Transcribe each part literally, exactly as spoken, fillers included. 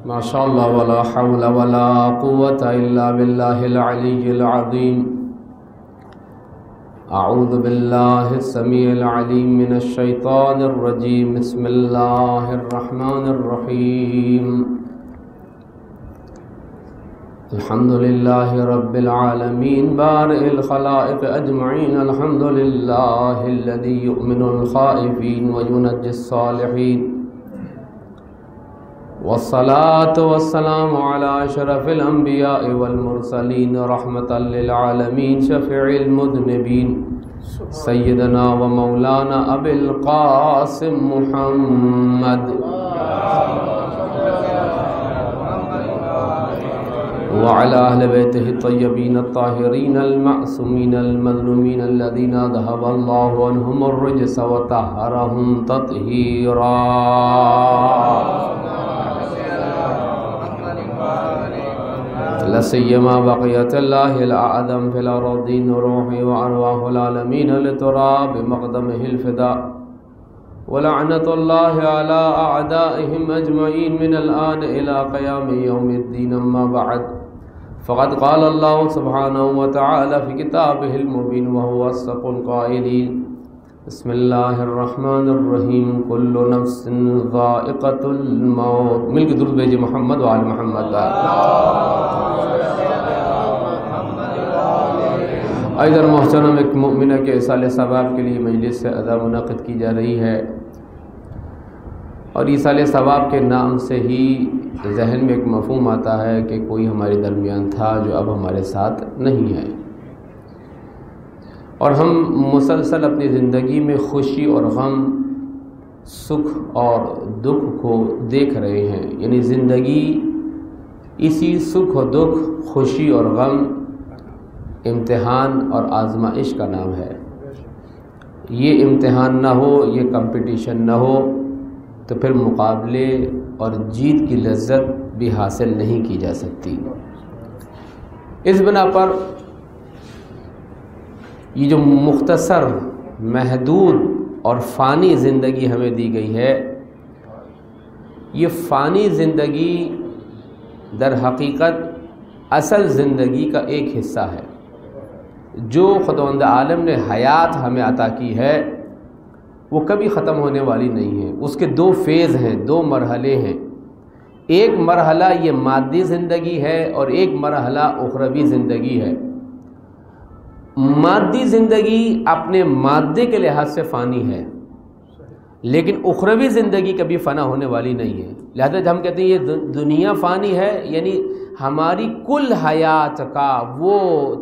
ما شاء اللہ ولا حول ولا قوة الا باللہ العلی العظیم. اعوذ باللہ السمیع العلیم من الشیطان الرجیم. بسم اللہ الرحمن الرحیم. الحمد للہ رب العالمین بارئ الخلائق اجمعین. الحمد للہ الذی یؤمن الخائفین وینجی الصالحین. والصلاة والسلام على أشرف الأنبياء والمرسلين رحمة للعالمين شفيع المذنبين سيدنا ومولانا أبي القاسم محمد وعلى أهل بيته الطيبين الطاهرين المعصومين المظلومين الذين ذهب الله عنهم الرجس وطهرهم تطهيرا. لسيما بقية الله الأعظم في الأراضين روحي وأرواح العالمين لترى بمقدمه الفداء. ولعنة الله على أعدائهم أجمعين من الآن إلى قيام يوم الدين. أما بعد فقد قال الله سبحانه وتعالى في كتابه المبين وهو أصدق القائلين. بسم الله الرحمن الرحيم. كل نفس ذائقة الموت. مل کے درود بھیجے محمد وآل محمد. ایدر محترم ایک مؤمنہ کے اصال ثواب کے لیے مجلس سے ادا منعقد کی جا رہی ہے، اور ایصال ثواب کے نام سے ہی ذہن میں ایک مفہوم آتا ہے کہ کوئی ہمارے درمیان تھا جو اب ہمارے ساتھ نہیں ہے، اور ہم مسلسل اپنی زندگی میں خوشی اور غم، سکھ اور دکھ کو دیکھ رہے ہیں. یعنی زندگی اسی سکھ و دکھ، خوشی اور غم، امتحان اور آزمائش کا نام ہے. یہ امتحان نہ ہو، یہ کمپٹیشن نہ ہو تو پھر مقابلے اور جیت کی لذت بھی حاصل نہیں کی جا سکتی. اس بنا پر یہ جو مختصر، محدود اور فانی زندگی ہمیں دی گئی ہے، یہ فانی زندگی در حقیقت اصل زندگی کا ایک حصہ ہے. جو خداوند عالم نے حیات ہمیں عطا کی ہے وہ کبھی ختم ہونے والی نہیں ہے. اس کے دو فیز ہیں، دو مرحلے ہیں. ایک مرحلہ یہ مادی زندگی ہے اور ایک مرحلہ اخروی زندگی ہے. مادی زندگی اپنے مادے کے لحاظ سے فانی ہے، لیکن اخروی زندگی کبھی فنا ہونے والی نہیں ہے. لہذا جب ہم کہتے ہیں یہ دنیا فانی ہے، یعنی ہماری کل حیات کا وہ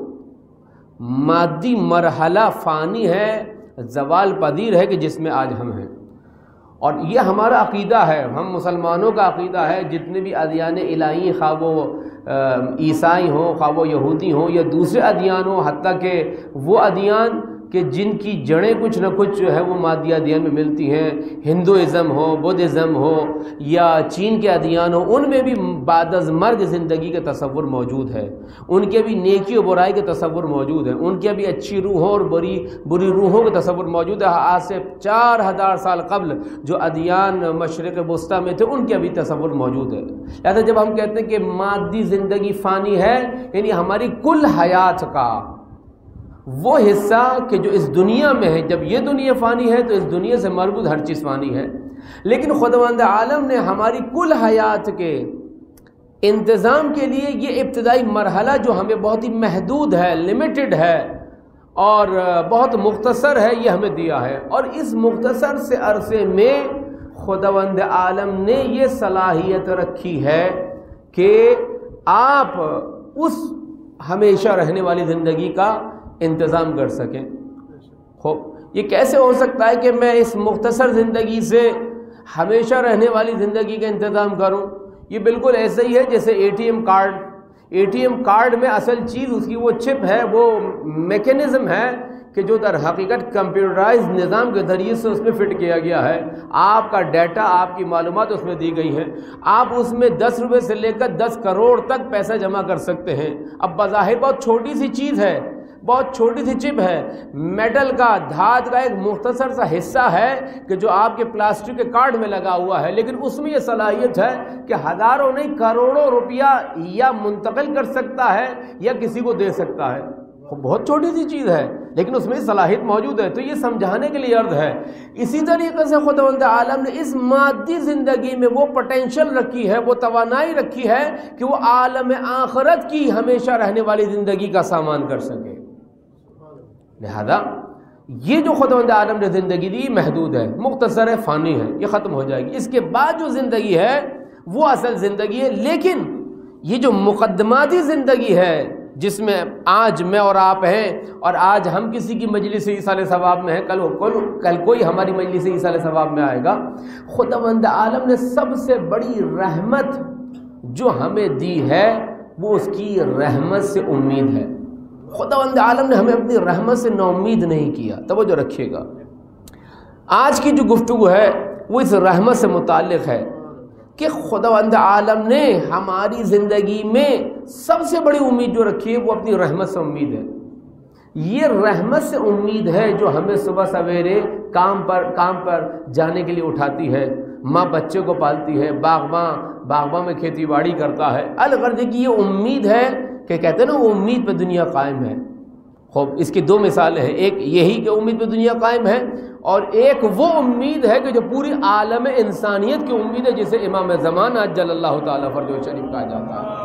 مادی مرحلہ فانی ہے، زوال پذیر ہے کہ جس میں آج ہم ہیں. اور یہ ہمارا عقیدہ ہے، ہم مسلمانوں کا عقیدہ ہے. جتنے بھی ادیان الہی، خواہ وہ عیسائی ہوں، خواہ وہ یہودی ہوں یا دوسرے ادیان ہوں، حتیٰ کہ وہ ادیان کہ جن کی جڑیں کچھ نہ کچھ جو ہے وہ مادی ادیان میں ملتی ہیں، ہندوازم ہو، بدھزم ہو یا چین کے ادیان ہو، ان میں بھی بعد از مرگ زندگی کا تصور موجود ہے. ان کے بھی نیکی و برائی کا تصور موجود ہے. ان کے بھی اچھی روحوں اور بری بری روحوں کا تصور موجود ہے. آج سے چار ہزار سال قبل جو ادیان مشرق وسطیٰ میں تھے ان کے بھی تصور موجود ہے. لہذا جب ہم کہتے ہیں کہ مادی زندگی فانی ہے، یعنی ہماری کل حیات کا وہ حصہ کہ جو اس دنیا میں ہے. جب یہ دنیا فانی ہے تو اس دنیا سے مربوط ہر چیز فانی ہے، لیکن خداوند عالم نے ہماری کل حیات کے انتظام کے لیے یہ ابتدائی مرحلہ جو ہمیں بہت ہی محدود ہے، لیمیٹڈ ہے اور بہت مختصر ہے، یہ ہمیں دیا ہے. اور اس مختصر سے عرصے میں خداوند عالم نے یہ صلاحیت رکھی ہے کہ آپ اس ہمیشہ رہنے والی زندگی کا انتظام کر سکیں. خوب یہ کیسے ہو سکتا ہے کہ میں اس مختصر زندگی سے ہمیشہ رہنے والی زندگی کا انتظام کروں؟ یہ بالکل ایسا ہی ہے جیسے A T M card. A T M card میں اصل چیز اس کی وہ چپ ہے، وہ میکینزم ہے کہ جو در حقیقت کمپیوٹرائز نظام کے ذریعے سے اس میں فٹ کیا گیا ہے. آپ کا ڈیٹا، آپ کی معلومات اس میں دی گئی ہیں. آپ اس میں دس روپے سے لے کر دس کروڑ تک پیسہ جمع کر سکتے ہیں. اب بظاہر بہت چھوٹی سی چیز ہے، بہت چھوٹی سی چپ ہے، میٹل کا، دھات کا ایک مختصر سا حصہ ہے کہ جو آپ کے پلاسٹک کے کارڈ میں لگا ہوا ہے، لیکن اس میں یہ صلاحیت ہے کہ ہزاروں نہیں کروڑوں روپیہ یا منتقل کر سکتا ہے یا کسی کو دے سکتا ہے۔ بہت چھوٹی سی چیز ہے لیکن اس میں صلاحیت موجود ہے۔ تو یہ سمجھانے کے لیے عرض ہے۔ اسی طریقے سے خداوند عالم نے اس مادی زندگی میں وہ پوٹینشل رکھی ہے، وہ توانائی رکھی ہے کہ وہ عالم آخرت کی ہمیشہ رہنے والی زندگی کا سامان کر سکے۔ لہذا یہ جو خداوند عالم نے زندگی دی محدود ہے، مختصر ہے، فانی ہے، یہ ختم ہو جائے گی۔ اس کے بعد جو زندگی ہے وہ اصل زندگی ہے۔ لیکن یہ جو مقدماتی زندگی ہے جس میں آج میں اور آپ ہیں، اور آج ہم کسی کی مجلس ایصال ثواب میں ہیں، کل کل کل کوئی ہماری مجلس ایصال ثواب میں آئے گا، خداوند عالم نے سب سے بڑی رحمت جو ہمیں دی ہے وہ اس کی رحمت سے امید ہے۔ خداوند عالم نے ہمیں اپنی رحمت سے نا امید نہیں کیا۔ توجہ رکھیے گا، آج کی جو گفتگو ہے وہ اس رحمت سے متعلق ہے کہ خداوند عالم نے ہماری زندگی میں سب سے بڑی امید جو رکھی ہے وہ اپنی رحمت سے امید ہے۔ یہ رحمت سے امید ہے جو ہمیں صبح سویرے کام پر کام پر جانے کے لیے اٹھاتی ہے، ماں بچے کو پالتی ہے، باغباں باغباں میں کھیتی باڑی کرتا ہے۔ الغرض کی یہ امید ہے کہ کہتے ہیں نا وہ امید پہ دنیا قائم ہے۔ خوب اس کی دو مثالیں ہیں، ایک یہی کہ امید پہ دنیا قائم ہے، اور ایک وہ امید ہے کہ جو پوری عالم انسانیت کی امید ہے، جسے امام زمان عجل اللہ تعالیٰ فرجہ شریف کہا جاتا ہے۔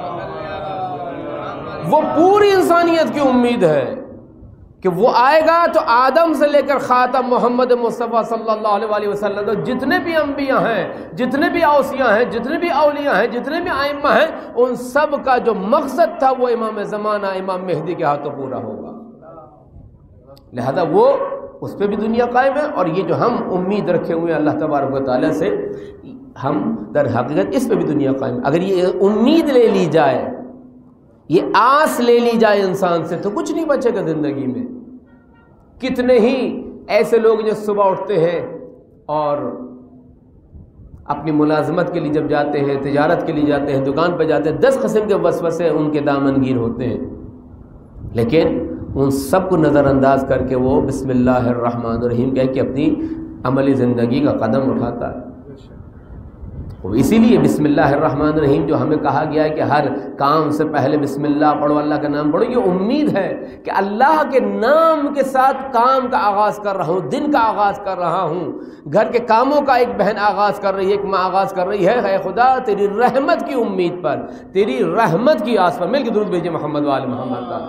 وہ پوری انسانیت کی امید ہے کہ وہ آئے گا تو آدم سے لے کر خاتم محمد مصطفیٰ صلی اللہ علیہ وآلہ وسلم تو جتنے بھی انبیاء ہیں، جتنے بھی اوصیاء ہیں، جتنے بھی اولیاء ہیں، جتنے بھی ائمہ ہیں، ان سب کا جو مقصد تھا وہ امام زمانہ امام مہدی کے ہاتھوں پورا ہوگا۔ لہذا وہ اس پہ بھی دنیا قائم ہے، اور یہ جو ہم امید رکھے ہوئے ہیں اللہ تبارک و تعالیٰ سے، ہم در حقیقت اس پہ بھی دنیا قائم ہے۔ اگر یہ امید لے لی جائے، یہ آس لے لی جائے انسان سے، تو کچھ نہیں بچے گا زندگی میں۔ کتنے ہی ایسے لوگ جو صبح اٹھتے ہیں اور اپنی ملازمت کے لیے جب جاتے ہیں، تجارت کے لیے جاتے ہیں، دکان پہ جاتے ہیں، دس قسم کے وسوسے ان کے دامن گیر ہوتے ہیں، لیکن ان سب کو نظر انداز کر کے وہ بسم اللہ الرحمن الرحیم کہہ کے اپنی عملی زندگی کا قدم اٹھاتا ہے۔ اسی لیے بسم اللہ الرحمن الرحیم جو ہمیں کہا گیا ہے کہ ہر کام سے پہلے بسم اللہ پڑھو، اللہ کا نام پڑھو، یہ امید ہے کہ اللہ کے نام کے ساتھ کام کا آغاز کر رہا ہوں، دن کا آغاز کر رہا ہوں، گھر کے کاموں کا ایک بہن آغاز کر رہی ہے، ایک ماں آغاز کر رہی ہے، اے خدا تیری رحمت کی امید پر، تیری رحمت کی آس پر۔ مل کے درود بھیجے محمد وآل محمد کا۔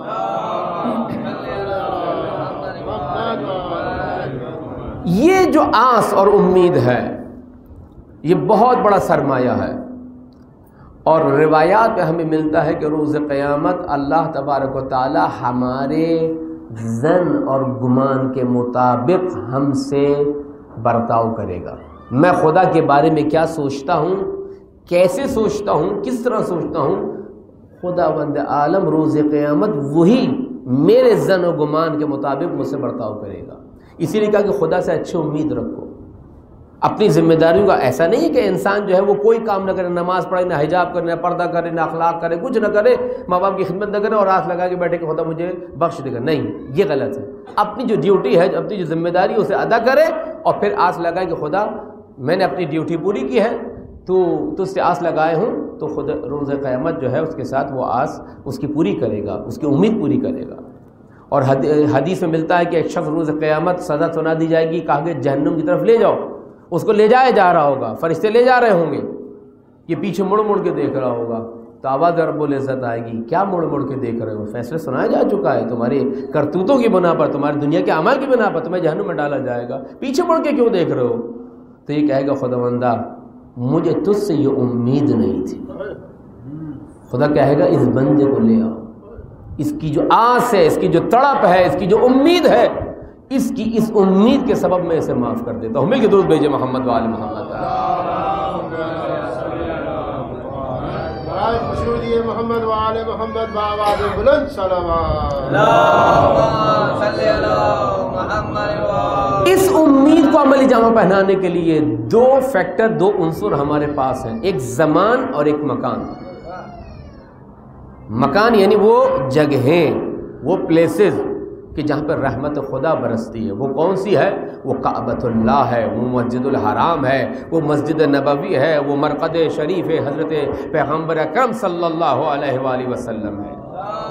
یہ جو آس اور امید ہے یہ بہت بڑا سرمایہ ہے، اور روایات میں ہمیں ملتا ہے کہ روز قیامت اللہ تبارک و تعالی ہمارے ظن اور گمان کے مطابق ہم سے برتاؤ کرے گا۔ میں خدا کے بارے میں کیا سوچتا ہوں، کیسے سوچتا ہوں، کس طرح سوچتا ہوں، خداوند عالم روز قیامت وہی میرے ظن و گمان کے مطابق مجھ سے برتاؤ کرے گا۔ اسی لیے کہا کہ خدا سے اچھی امید رکھو۔ اپنی ذمہ داریوں کا ایسا نہیں ہے کہ انسان جو ہے وہ کوئی کام نہ کرے، نماز پڑھے، نہ حجاب کرے، نہ پردہ کرے، نہ اخلاق کرے، کچھ نہ کرے، ماں باپ کی خدمت نہ کرے اور آس لگا کے بیٹھے کہ خدا مجھے بخش دے گا۔ نہیں، یہ غلط ہے۔ اپنی جو ڈیوٹی ہے، اپنی جو ذمہ داری اسے ادا کرے، اور پھر آس لگائے کہ خدا میں نے اپنی ڈیوٹی پوری کی ہے، تو تجھ سے آس لگائے ہوں، تو خدا روز قیامت جو ہے اس کے ساتھ وہ آس اس کی پوری کرے گا، اس کی امید پوری کرے گا۔ اور حدیث میں ملتا ہے کہ ایک شخص روز قیامت سزا سنا دی جائے گی، کہا کہ جہنم کی طرف لے جاؤ، اس کو لے جایا جا رہا ہوگا، فرشتے لے جا رہے ہوں گے، یہ پیچھے مڑ مڑ کے دیکھ رہا ہوگا، تو آواز رب العزت آئے گی، کیا مڑ مڑ کے دیکھ رہے ہو؟ فیصلہ سنایا جا چکا ہے، تمہاری کرتوتوں کی بنا پر، تمہاری دنیا کے اعمال کی بنا پر تمہیں جہنم میں ڈالا جائے گا، پیچھے مڑ کے کیوں دیکھ رہے ہو؟ تو یہ کہے گا خداوندہ مجھے تجھ سے یہ امید نہیں تھی۔ خدا کہے گا اس بندے کو لے آؤ، اس کی جو آس ہے، اس کی جو تڑپ ہے، اس کی جو امید ہے، اس کی اس امید کے سبب میں اسے معاف کر دیتا ہوں۔ مل کے درود بھیجے محمد وآل محمد۔ محمد وآل محمد بآواز بلند صلوات۔ اس امید کو عملی جامہ پہنانے کے لیے دو فیکٹر، دو عنصر ہمارے پاس ہیں، ایک زمان اور ایک مکان۔ مکان یعنی وہ جگہیں وہ پلیسز کہ جہاں پر رحمت خدا برستی ہے، وہ کون سی ہے؟ وہ کعبۃ اللہ ہے، وہ مسجد الحرام ہے، وہ مسجد نبوی ہے، وہ مرقد شریف ہے، حضرت پیغمبر اکرم صلی اللہ علیہ وآلہ وسلم ہے،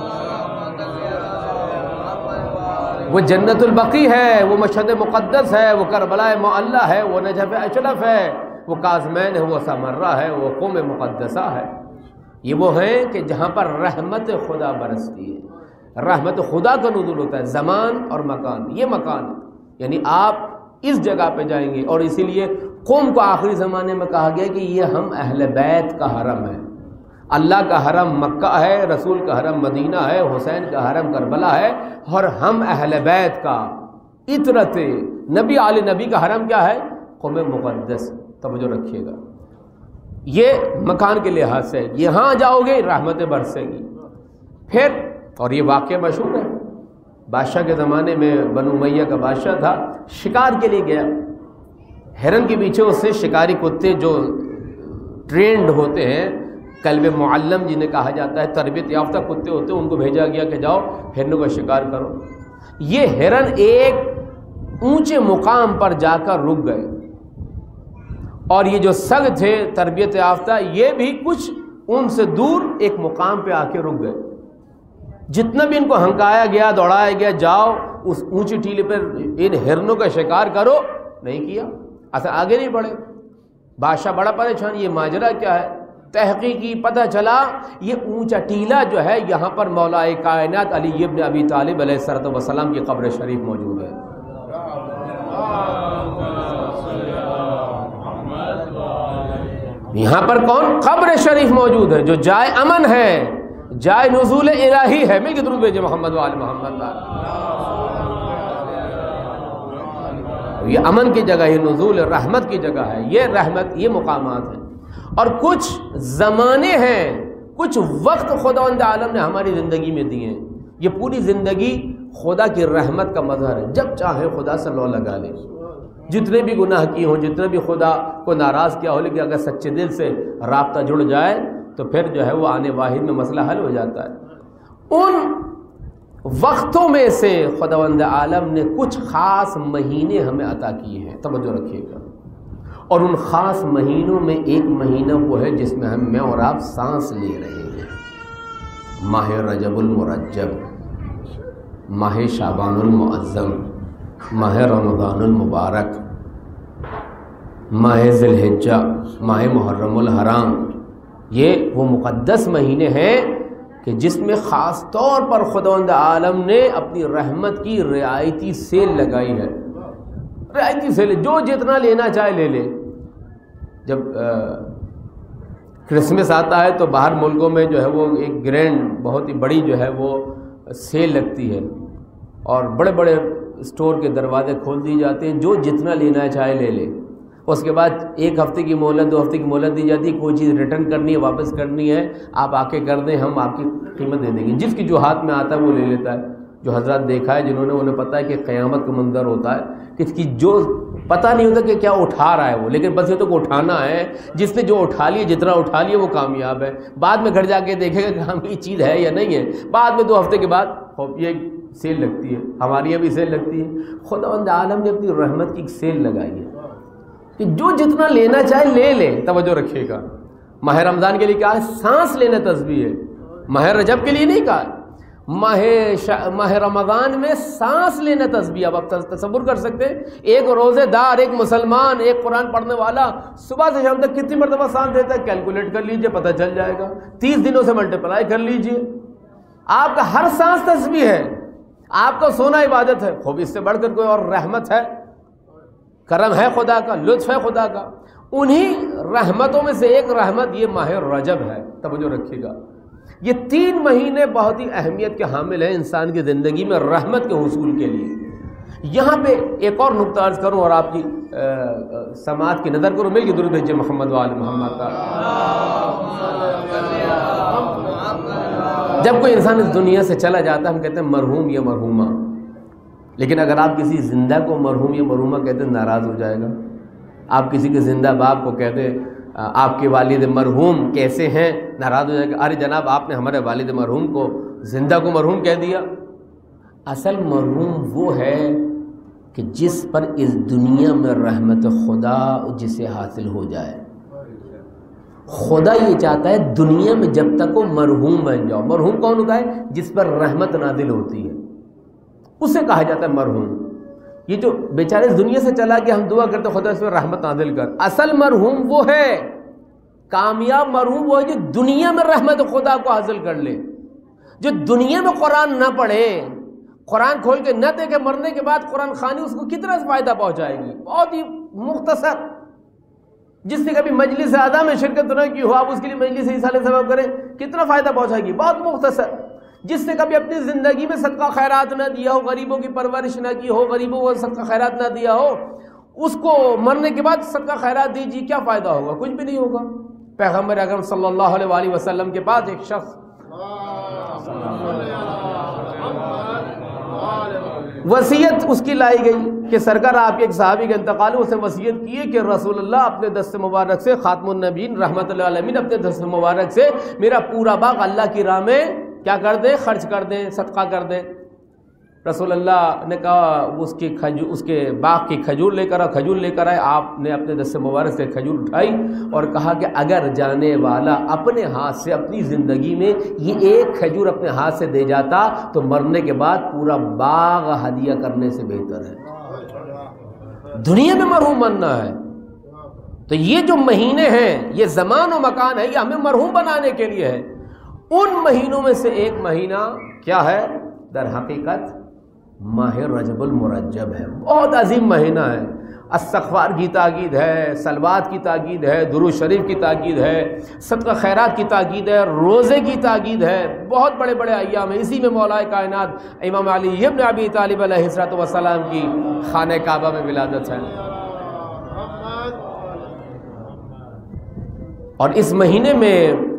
وہ جنت البقیع ہے، وہ مشہد مقدس ہے، وہ کربلا معلی ہے، وہ نجف اشرف ہے، وہ کاظمین ہے، وہ سمرہ ہے، وہ قوم مقدسہ ہے۔ یہ وہ ہیں کہ جہاں پر رحمت خدا برستی ہے، رحمت خدا کا نزول ہوتا ہے، زمان اور مکان، یہ مکان ہے، یعنی آپ اس جگہ پہ جائیں گے۔ اور اسی لیے قوم کو آخری زمانے میں کہا گیا کہ یہ ہم اہل بیت کا حرم ہے، اللہ کا حرم مکہ ہے، رسول کا حرم مدینہ ہے، حسین کا حرم کربلا ہے، اور ہم اہل بیت کا اطرت نبی آل نبی کا حرم کیا ہے؟ قوم مقدس۔ توجہ رکھیے گا، یہ مکان کے لحاظ سے یہاں جاؤ گے رحمتیں برسیں گی۔ پھر اور یہ واقعہ مشہور ہے، بادشاہ کے زمانے میں بنو امیہ کا بادشاہ تھا، شکار کے لیے گیا، ہرن کے پیچھے اس سے شکاری کتے جو ٹرینڈ ہوتے ہیں، کلب معلم جنہیں کہا جاتا ہے، تربیت یافتہ کتے ہوتے ہیں، ان کو بھیجا گیا کہ جاؤ ہرنوں کا شکار کرو۔ یہ ہرن ایک اونچے مقام پر جا کر رک گئے، اور یہ جو سگ تھے تربیت یافتہ، یہ بھی کچھ ان سے دور ایک مقام پہ آ کے رک گئے۔ جتنا بھی ان کو ہنکایا گیا، دوڑایا گیا، جاؤ اس اونچی ٹیلے پر ان ہرنوں کا شکار کرو، نہیں کیا، اصل آگے نہیں بڑھے۔ بادشاہ بڑا پریشان، یہ ماجرا کیا ہے؟ تحقیق کی، پتہ چلا یہ اونچا ٹیلا جو ہے یہاں پر مولا کائنات علی ابن ابی طالب علیہ الصلوۃ والسلام کی قبر شریف موجود ہے۔ یہاں پر کون؟ قبر شریف موجود ہے، جو جائے امن ہے، جائے نزول الہی ہے۔ مل کے درود بھیجے محمد وآل محمد۔ یہ امن کی جگہ ہے، نزول رحمت کی جگہ ہے، یہ رحمت، یہ مقامات ہیں۔ اور کچھ زمانے ہیں، کچھ وقت خداوند عالم نے ہماری زندگی میں دیے ہیں، یہ پوری زندگی خدا کی رحمت کا مظہر ہے۔ جب چاہے خدا سے لو لگا لے، جتنے بھی گناہ کیے ہوں، جتنے بھی خدا کو ناراض کیا ہو، لیکن اگر سچے دل سے رابطہ جڑ جائے تو پھر جو ہے وہ آنے واحد میں مسئلہ حل ہو جاتا ہے۔ ان وقتوں میں سے خداوند عالم نے کچھ خاص مہینے ہمیں عطا کیے ہیں، توجہ رکھیے گا، اور ان خاص مہینوں میں ایک مہینہ وہ ہے جس میں ہم میں اور آپ سانس لے رہے ہیں، ماہ رجب المرجب، ماہ شعبان المعظم، ماہ رمضان المبارک، ماہ ذی الحجہ، ماہ محرم الحرام۔ یہ وہ مقدس مہینے ہیں کہ جس میں خاص طور پر خداوند عالم نے اپنی رحمت کی رعایتی سیل لگائی ہے۔ رعایتی سیل، جو جتنا لینا چاہے لے لے۔ جب کرسمس آتا ہے تو باہر ملکوں میں جو ہے وہ ایک گرینڈ، بہت ہی بڑی جو ہے وہ سیل لگتی ہے، اور بڑے بڑے اسٹور کے دروازے کھول دی جاتے ہیں، جو جتنا لینا چاہے لے لے۔ اس کے بعد ایک ہفتے کی مہلت، دو ہفتے کی مہلت دی جاتی ہے، کوئی چیز ریٹرن کرنی ہے، واپس کرنی ہے، آپ آ کے کر دیں، ہم آپ کی قیمت دے دیں گے۔ جس کی جو ہاتھ میں آتا ہے وہ لے لیتا ہے۔ جو حضرات دیکھا ہے جنہوں نے، انہیں پتہ ہے کہ قیامت کا منظر ہوتا ہے، کس کی جو پتہ نہیں ہوتا کہ کیا اٹھا رہا ہے وہ، لیکن بس یہ تو کہ اٹھانا ہے۔ جس نے جو اٹھا لیے، جتنا اٹھا لیے وہ کامیاب ہے۔ بعد میں گھر جا کے دیکھے گا کہ ہم یہ چیز ہے یا نہیں ہے۔ بعد میں دو ہفتے کے بعد یہ سیل لگتی ہے، ہماری یہاں بھی سیل لگتی ہے۔ خداوند عالم نے اپنی رحمت کی ایک سیل لگائی ہے کہ جو جتنا لینا چاہے لے لے۔ توجہ رکھیے گا، ماہ رمضان کے لیے کہا ہے سانس لینا تسبیح ہے، ماہ رجب کے لیے نہیں کہا۔ ماہ شا... ماہ رمضان میں سانس لینا تسبیح۔ اب آپ تصور کر سکتے ہیں، ایک روزے دار، ایک مسلمان، ایک قرآن پڑھنے والا صبح سے شام تک کتنی مرتبہ سانس دیتا ہے؟ کیلکولیٹ کر لیجئے، پتہ چل جائے گا۔ تیس دنوں سے ملٹیپلائی کر لیجئے۔ آپ کا ہر سانس تسبیح ہے، آپ کا سونا عبادت ہے۔ خوب اس سے بڑھ کر کوئی اور رحمت ہے؟ کرم ہے خدا کا، لطف ہے خدا کا۔ انہی رحمتوں میں سے ایک رحمت یہ ماہ رجب ہے۔ توجہ رکھیے گا، یہ تین مہینے بہت ہی اہمیت کے حامل ہیں انسان کی زندگی میں رحمت کے حصول کے لیے۔ یہاں پہ ایک اور نقطہ عرض کروں اور آپ کی سماعت کی نظر کروں، مل کے درود بھیجیے محمد وآل محمد کا۔ جب کوئی انسان اس دنیا سے چلا جاتا ہے، ہم کہتے ہیں مرحوم یا مرحومہ، لیکن اگر آپ کسی زندہ کو مرحوم یا مرحومہ کہتے ہیں ناراض ہو جائے گا۔ آپ کسی کے زندہ باپ کو کہتے ہیں آپ کے والد مرحوم کیسے ہیں، ناراض ہو جائے گا۔ ارے جناب، آپ نے ہمارے والد مرحوم کو، زندہ کو مرحوم کہہ دیا، اصل مرحوم وہ ہے کہ جس پر اس دنیا میں رحمت خدا جسے حاصل ہو جائے. خدا یہ چاہتا ہے دنیا میں جب تک وہ مرحوم بن جاؤ. مرحوم کون ہوتا ہے؟ جس پر رحمت نازل ہوتی ہے، اسے کہا جاتا ہے مرحوم. یہ جو بیچارے اس دنیا سے چلا گیا، ہم دعا کرتے خدا اس پر رحمت نازل کر. اصل مرحوم وہ ہے، کامیاب مرحوم وہ ہے جو دنیا میں رحمت خدا کو حاصل کر لے. جو دنیا میں قرآن نہ پڑھے، قرآن کھول کے نہ دیکھے، مرنے کے بعد قرآن خوانی اس کو کتنا فائدہ پہنچائے گی؟ بہت ہی مختصر. جس نے کبھی مجلس اعظم میں شرکت نہ کی ہو، آپ اس کے لیے مجلس ایصال ثواب کریں، کتنا فائدہ پہنچائے گی؟ بہت مختصر. جس نے کبھی اپنی زندگی میں صدقہ خیرات نہ دیا ہو، غریبوں کی پرورش نہ کی ہو، غریبوں کو صدقہ خیرات نہ دیا ہو، اس کو مرنے کے بعد صدقہ خیرات دیجیے، کیا فائدہ ہوگا؟ کچھ بھی نہیں ہوگا. پیغمبر اکرم صلی اللہ علیہ وآلہ وسلم کے پاس ایک شخص وصیت اس کی لائی گئی کہ سرکار آپ کے ایک صحابی کا انتقال ہے، اسے وصیت کی ہے کہ رسول اللہ اپنے دست مبارک سے، خاتم النبیین رحمت اللہ علیہ اپنے دست مبارک سے میرا پورا باغ اللہ کی راہ میں کیا کر دیں؟ خرچ کر دیں، صدقہ کر دیں. رسول اللہ نے کہا اس کی کھجور، اس کے باغ کی کھجور لے کر آؤ. کھجور لے کر آئے. آپ نے اپنے دست مبارک سے کھجور اٹھائی اور کہا کہ اگر جانے والا اپنے ہاتھ سے اپنی زندگی میں یہ ایک کھجور اپنے ہاتھ سے دے جاتا تو مرنے کے بعد پورا باغ ہدیہ کرنے سے بہتر ہے. دنیا میں مرحوم بننا ہے تو یہ جو مہینے ہیں، یہ زمان و مکان ہے، یہ ہمیں مرحوم بنانے کے لیے ہے. ان مہینوں میں سے ایک مہینہ کیا ہے؟ در حقیقت ماہ رجب المرجب ہے. بہت عظیم مہینہ ہے. استغفار کی تاکید ہے، صلوات کی تاکید ہے، درود شریف کی تاکید ہے، صدقہ خیرات کی تاکید ہے، روزے کی تاکید ہے. بہت بڑے بڑے ایام ہیں. اسی میں مولا کائنات امام علی ابن ابی طالب علیہ الصلوۃ والسلام کی خانہ کعبہ میں ولادت ہے. اور اس مہینے میں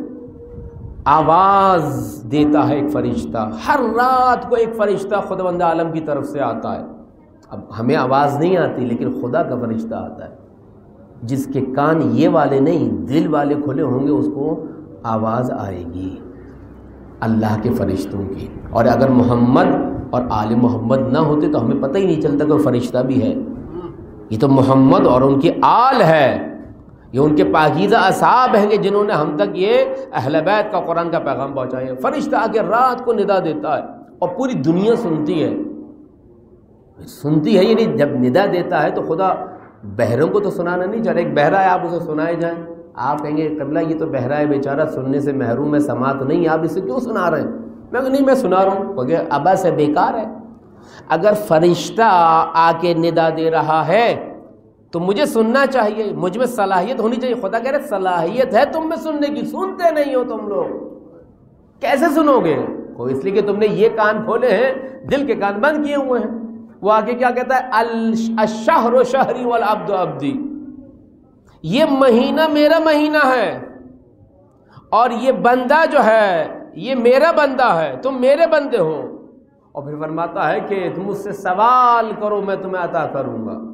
آواز دیتا ہے ایک فرشتہ. ہر رات کو ایک فرشتہ خداوند عالم کی طرف سے آتا ہے. اب ہمیں آواز نہیں آتی لیکن خدا کا فرشتہ آتا ہے. جس کے کان یہ والے نہیں دل والے کھلے ہوں گے اس کو آواز آئے گی اللہ کے فرشتوں کی. اور اگر محمد اور آل محمد نہ ہوتے تو ہمیں پتہ ہی نہیں چلتا کہ وہ فرشتہ بھی ہے. یہ تو محمد اور ان کی آل ہے، یہ ان کے پاکیزہ اصحاب ہیں کہ جنہوں نے ہم تک یہ اہل بیت کا قرآن کا پیغام پہنچایا. فرشتہ آ کے رات کو ندا دیتا ہے اور پوری دنیا سنتی ہے. سنتی ہے یعنی جب ندا دیتا ہے تو خدا بہروں کو تو سنانا نہیں چاہ رہا. ایک بہرا ہے، آپ اسے سنائے جائیں. آپ کہیں گے قبلہ یہ تو بہرا ہے بیچارہ، سننے سے محروم ہے، سماعت نہیں، آپ اسے کیوں سنا رہے ہیں؟ میں کہا نہیں میں سنا رہا ہوں. کہ ابا سے بیکار ہے. اگر فرشتہ آ کے ندا دے رہا ہے تو مجھے سننا چاہیے، مجھ میں صلاحیت ہونی چاہیے. خدا کہہ رہے صلاحیت ہے تم میں سننے کی، سنتے نہیں ہو تم لوگ. کیسے سنو گے؟ وہ اس لیے کہ تم نے یہ کان کھولے ہیں، دل کے کان بند کیے ہوئے ہیں. وہ آگے کیا کہتا ہے؟ الشہر شہری والعبد عبدی. یہ مہینہ میرا مہینہ ہے اور یہ بندہ جو ہے یہ میرا بندہ ہے، تم میرے بندے ہو. اور پھر فرماتا ہے کہ تم مجھ سے سوال کرو میں تمہیں عطا کروں گا.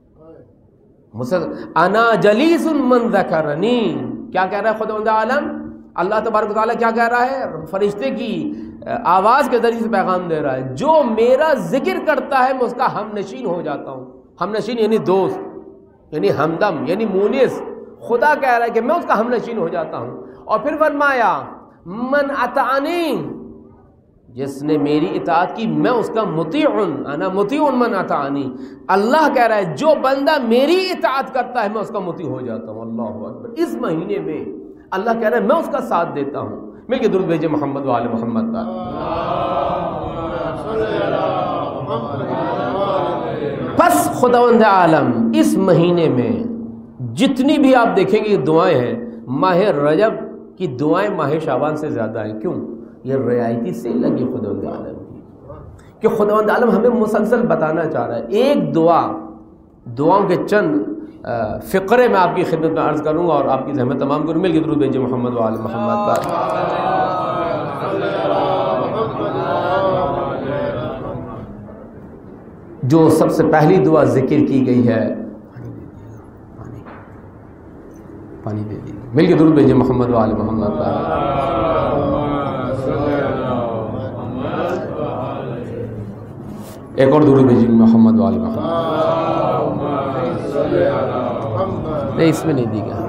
انا جلیس من ذکرنی. کیا کہہ رہا ہے خداوند عالم؟ اللہ تبارک و تعالیٰ کیا کہہ رہا ہے؟ فرشتے کی آواز کے ذریعے سے پیغام دے رہا ہے، جو میرا ذکر کرتا ہے میں اس کا ہم نشین ہو جاتا ہوں. ہم نشین یعنی دوست، یعنی ہمدم، یعنی مونس. خدا کہہ رہا ہے کہ میں اس کا ہم نشین ہو جاتا ہوں. اور پھر فرمایا من اطاعنی، جس نے میری اطاعت کی میں اس کا مطیع، انا مطیع من اطاعنی. اللہ کہہ رہا ہے جو بندہ میری اطاعت کرتا ہے میں اس کا مطیع ہو جاتا ہوں. اللہ اکبر. اس مہینے میں اللہ کہہ رہا ہے میں اس کا ساتھ دیتا ہوں. مل کے درود بھیجے محمد وآل محمد کا. پس خداوند عالم اس مہینے میں جتنی بھی آپ دیکھیں گے دعائیں ہیں، ماہ رجب کی دعائیں ماہ شعبان سے زیادہ ہیں. کیوں؟ یہ رعایتی سے لگی خداوند عالم کی کہ خداوند عالم ہمیں مسلسل بتانا چاہ رہا ہے. ایک دعا، دعاؤں کے چند فقرے میں آپ کی خدمت میں عرض کروں گا اور آپ کی زحمت تمام کروں. مل کے درود بھیجیے محمد وآل محمد کا. جو سب سے پہلی دعا ذکر کی گئی ہے، پانی دے دیجیے. مل کے درود بھیجیے محمد وآل محمد کا. ایک اور درود بھیجیں محمد وآل محمد. نہیں اس میں نہیں دی گیا.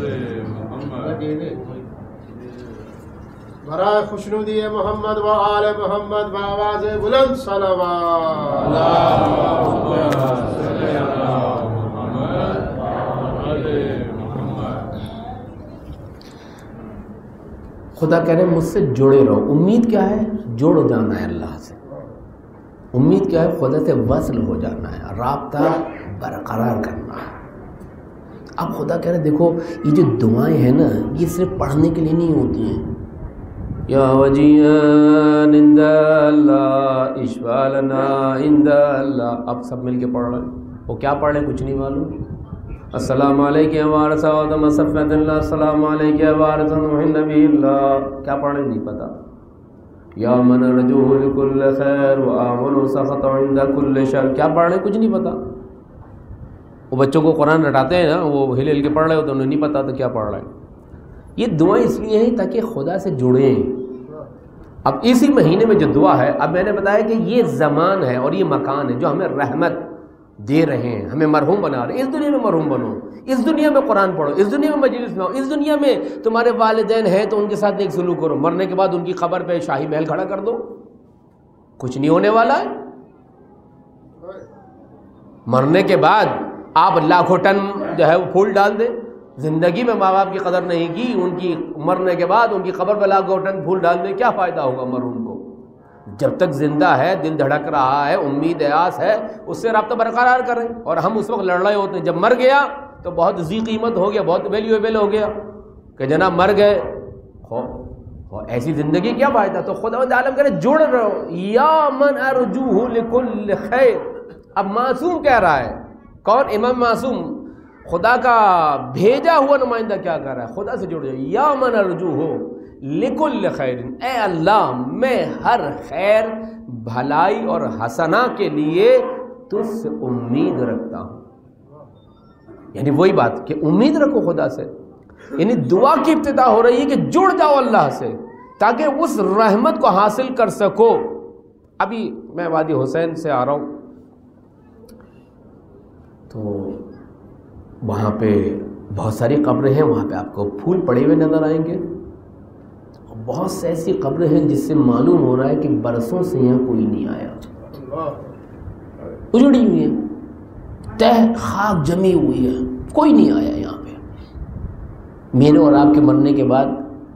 برائے خوشنودی محمد و آل محمد بآواز بلند صلوات. خدا کہہ رہے ہیں مجھ سے جڑے رہو. امید کیا ہے؟ جڑ جانا ہے اللہ سے. امید کیا ہے؟ خدا سے وصل ہو جانا ہے، رابطہ برقرار کرنا ہے. اب خدا کہہ رہے ہیں دیکھو یہ جو دعائیں ہیں نا یہ صرف پڑھنے کے لیے نہیں ہوتی ہیں. یا وجیان عند اللہ اشفا لنا عند اللہ. اب سب مل کے پڑھ رہے ہیں. وہ کیا پڑھ رہے ہیں کچھ نہیں معلوم. السلام علیکم وارث آدم صفوت اللہ، السلام علیکم وارث نوح نبی اللہ. کیا پڑھ رہے ہیں نہیں پتا. یا من رجوہ لکل خیر وآمن سخط عند کل شر. کیا پڑھ رہے ہیں کچھ نہیں پتا. وہ بچوں کو قرآن رٹاتے ہیں نا، وہ ہل ہل کے پڑھ رہے ہوتے ہیں، انہیں نہیں پتا تو کیا پڑھ رہے ہیں. یہ دعائیں اس لیے ہیں تاکہ خدا سے جڑیں. اب اسی مہینے میں جو دعا ہے، اب میں نے بتایا کہ یہ زمان ہے اور یہ مکان ہے جو ہمیں رحمت دے رہے ہیں، ہمیں مرحوم بنا رہے ہیں. اس دنیا میں مرحوم بنو، اس دنیا میں قرآن پڑھو، اس دنیا میں مجلس میں ہو، اس دنیا میں تمہارے والدین ہیں تو ان کے ساتھ ایک سلوک کرو. مرنے کے بعد ان کی قبر پہ شاہی محل کھڑا کر دو، کچھ نہیں ہونے والا ہے. مرنے کے بعد آپ لاکھوں ٹن جو ہے وہ پھول ڈال دیں. زندگی میں ماں باپ کی قدر نہیں کی، ان کی مرنے کے بعد ان کی قبر پہ لاکھوں ٹن پھول ڈال دیں، کیا فائدہ ہوگا مرحوم کو؟ جب تک زندہ ہے، دل دھڑک رہا ہے، امید آس ہے، اس سے رابطہ برقرار کریں. اور ہم اس وقت لڑ رہے ہوتے ہیں. جب مر گیا تو بہت ذی قیمت ہو گیا، بہت ویلیویبل ہو گیا کہ جناب مر گئے. ہو ایسی زندگی کیا فائدہ؟ تو خداوند عالم کرے جڑ رہو. یا من ارجوہ لکل خیر. اب معصوم کہہ رہا ہے. کون؟ امام معصوم. خدا کا بھیجا ہوا نمائندہ کیا کر رہا ہے؟ خدا سے جڑ جاؤ. یا من ارجوہ لکل خیر. اے اللہ میں ہر خیر، بھلائی اور حسنہ کے لیے تجھ سے امید رکھتا ہوں. یعنی وہی بات کہ امید رکھو خدا سے. یعنی دعا کی ابتدا ہو رہی ہے کہ جڑ جاؤ اللہ سے تاکہ اس رحمت کو حاصل کر سکو. ابھی میں وادی حسین سے آ رہا ہوں تو وہاں پہ بہت ساری قبریں ہیں. وہاں پہ آپ کو پھول پڑے ہوئے نظر آئیں گے. بہت سے ایسی قبریں ہیں جس سے معلوم ہو رہا ہے کہ برسوں سے یہاں کوئی نہیں آیا. اجڑی ہوئی ہے، تہ خاک جمی ہوئی ہے، کوئی نہیں آیا یہاں پہ. میرے اور آپ کے مرنے کے بعد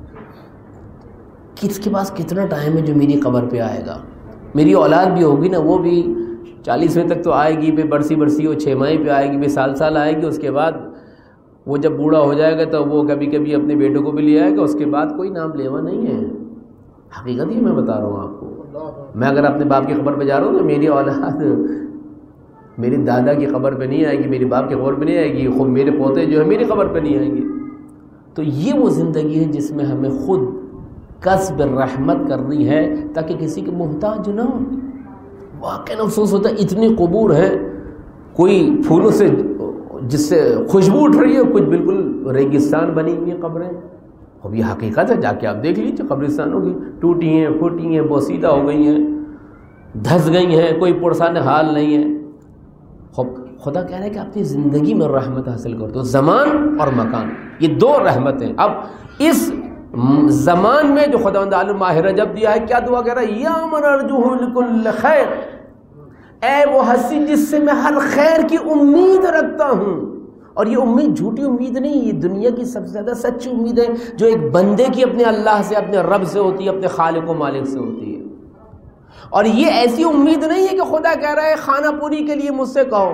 کس کے پاس کتنا ٹائم ہے جو میری قبر پہ آئے گا؟ میری اولاد بھی ہوگی نا، وہ بھی چالیسویں تک تو آئے گی، پھر برسی برسی وہ چھ ماہی پہ آئے گی، پھر سال سال آئے گی. اس کے بعد وہ جب بوڑھا ہو جائے گا تو وہ کبھی کبھی اپنے بیٹوں کو بھی لے آئے گا. اس کے بعد کوئی نام لیوا نہیں ہے. حقیقت ہی میں بتا رہا ہوں آپ کو. میں اگر اپنے باپ کی قبر پہ جا رہا ہوں تو میری اولاد میری دادا کی قبر پہ نہیں آئے گی، میری باپ کی قبر پہ نہیں آئے گی، خود میرے پوتے جو ہے میری قبر پہ نہیں آئیں گے. تو یہ وہ زندگی ہے جس میں ہمیں خود کسب رحمت کرنی ہے تاکہ کسی کے محتاج نہ ہو. واقعی افسوس ہوتا ہے اتنی قبور ہیں، کوئی پھولوں سے جس سے خوشبو اٹھ رہی ہے، کچھ بالکل ریگستان بنی ہوئی ہیں قبریں. اب یہ حقیقت ہے، جا کے آپ دیکھ لیجیے قبرستانوں کی. ٹوٹی ہیں، پھوٹی ہیں، بوسیدہ ہو گئی ہیں، دھس گئی ہیں، کوئی پرسان حال نہیں ہے. خدا کہہ رہا ہے کہ اپنی زندگی میں رحمت حاصل کر دو. زمان اور مکان یہ دو رحمتیں. اب اس زمان میں جو خداوند عالم ماہ رجب دیا ہے، کیا دعا کہہ رہا ہے؟ یا من ارجوہ لکل خیر. اے وہ ہستی جس سے میں ہر خیر کی امید رکھتا ہوں. اور یہ امید جھوٹی امید نہیں، یہ دنیا کی سب سے زیادہ سچی امید ہے جو ایک بندے کی اپنے اللہ سے، اپنے رب سے ہوتی ہے، اپنے خالق و مالک سے ہوتی ہے. اور یہ ایسی امید نہیں ہے کہ خدا کہہ رہا ہے خانہ پوری کے لیے مجھ سے کہو،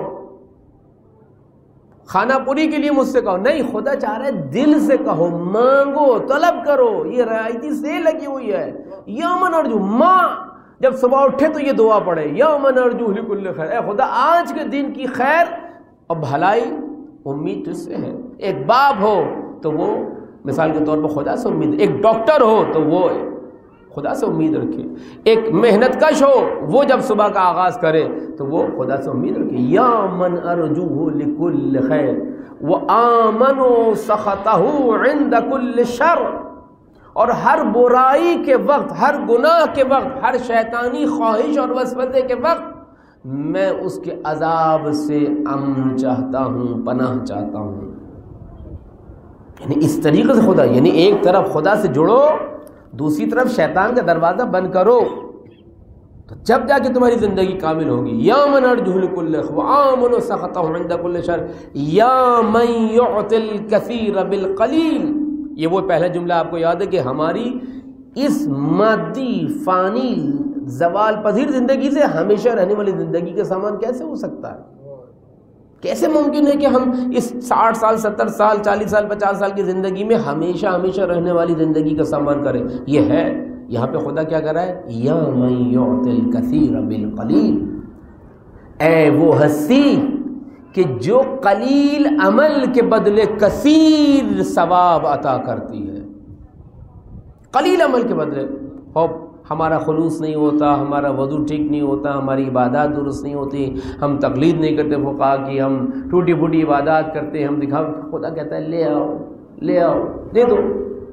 خانہ پوری کے لیے مجھ سے کہو. نہیں، خدا چاہ رہا ہے دل سے کہو، مانگو، طلب کرو. یہ رعایتی سے لگی ہوئی ہے. یا من ارجو، ماں جب صبح اٹھے تو یہ دعا پڑھے، یا من ارجو لکل خیر. اے خدا آج کے دن کی خیر اور بھلائی امید تجھ سے ہے. ایک باپ ہو تو وہ مثال کے طور پر خدا سے امید، ایک ڈاکٹر ہو تو وہ خدا سے امید رکھے، ایک محنت کش ہو وہ جب صبح کا آغاز کرے تو وہ خدا سے امید رکھے. یا من ارجوہ لکل خیر وآمنوا سخطہ عند کل شر. اور ہر برائی کے وقت، ہر گناہ کے وقت، ہر شیطانی خواہش اور وسوسے کے وقت میں اس کے عذاب سے امن چاہتا ہوں، پناہ چاہتا ہوں. یعنی اس طریقے سے خدا، یعنی ایک طرف خدا سے جڑو، دوسری طرف شیطان کا دروازہ بند کرو، تو جب جا کے تمہاری زندگی کامل ہوگی. یا من ارجو لکل وآمن سخطہ عند کل شر یا من یعطی الکثیر بالقلیل. یہ وہ پہلا جملہ آپ کو یاد ہے کہ ہماری اس مادی فانی زوال پذیر زندگی سے ہمیشہ رہنے والی زندگی کا سامان کیسے ہو سکتا ہے؟ کیسے ممکن ہے کہ ہم اس ساٹھ سال ستر سال چالیس سال پچاس سال کی زندگی میں ہمیشہ ہمیشہ رہنے والی زندگی کا سامان کریں؟ یہ ہے. یہاں پہ خدا کیا کر رہا ہے؟ یا من یعطی الکثیر بالقلیل، اے وہ ہستی کہ جو قلیل عمل کے بدلے کثیر ثواب عطا کرتی ہے. قلیل عمل کے بدلے ہو، ہمارا خلوص نہیں ہوتا، ہمارا وضو ٹھیک نہیں ہوتا، ہماری عبادات درست نہیں ہوتی، ہم تقلید نہیں کرتے فقہا کی، ہم ٹوٹی پھوٹی عبادات کرتے ہیں، ہم دکھاؤ. خدا کہتا ہے لے آؤ لے آؤ دے دو.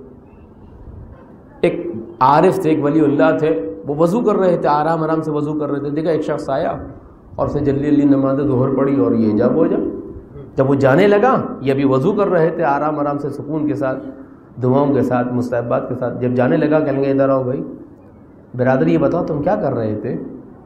ایک عارف تھے، ایک ولی اللہ تھے، وہ وضو کر رہے تھے، آرام آرام سے وضو کر رہے تھے. دیکھا ایک شخص آیا اور اسے جلدی جلدی نماز ظہر پڑھی اور یہ جب ہو جا. جب وہ جانے لگا، یہ ابھی وضو کر رہے تھے آرام آرام سے سکون کے ساتھ، دعاؤں کے ساتھ، مستحبات کے ساتھ. جب جانے لگا کہیں گے ادھر آؤ بھائی، برادری یہ بتاؤ تم کیا کر رہے تھے؟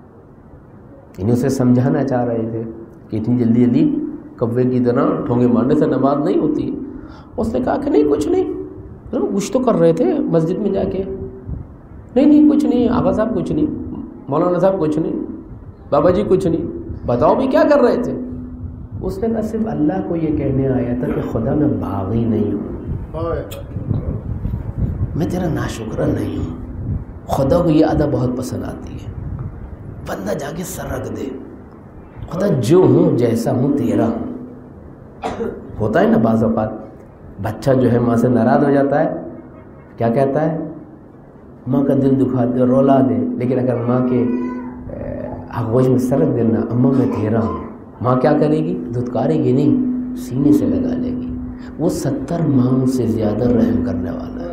انہیں اسے سمجھانا چاہ رہے تھے کہ اتنی جلدی جلدی کبے کی طرح ٹھونگے مارنے سے نماز نہیں ہوتی. اس نے کہا کہ نہیں کچھ نہیں، کچھ تو کر رہے تھے مسجد میں جا کے. نہیں نہیں کچھ نہیں آقا صاحب، کچھ نہیں مولانا صاحب، کچھ نہیں بابا جی، کچھ نہیں. بتاؤ بھی کیا کر رہے تھے؟ اس نے کہا صرف اللہ کو یہ کہنے آیا تھا کہ خدا میں باغی نہیں ہوں، میں تیرا ناشکرہ نہیں ہوں. خدا کو یہ ادا بہت پسند آتی ہے، بندہ جا کے سر رکھ دے، خدا جو ہوں جیسا ہوں تیرا ہوں. ہوتا ہے نا بعض اوقات بچہ جو ہے ماں سے ناراض ہو جاتا ہے، کیا کہتا ہے؟ ماں کا دل دکھا دے، رولا دے، لیکن اگر ماں کے آغوش میں سر رکھ دینا، اماں میں تیرا ہوں، ماں کیا کرے گی؟ دھتکارے گی نہیں، سینے سے لگا لے گی. وہ ستر ماں سے زیادہ رحم کرنے والا ہے.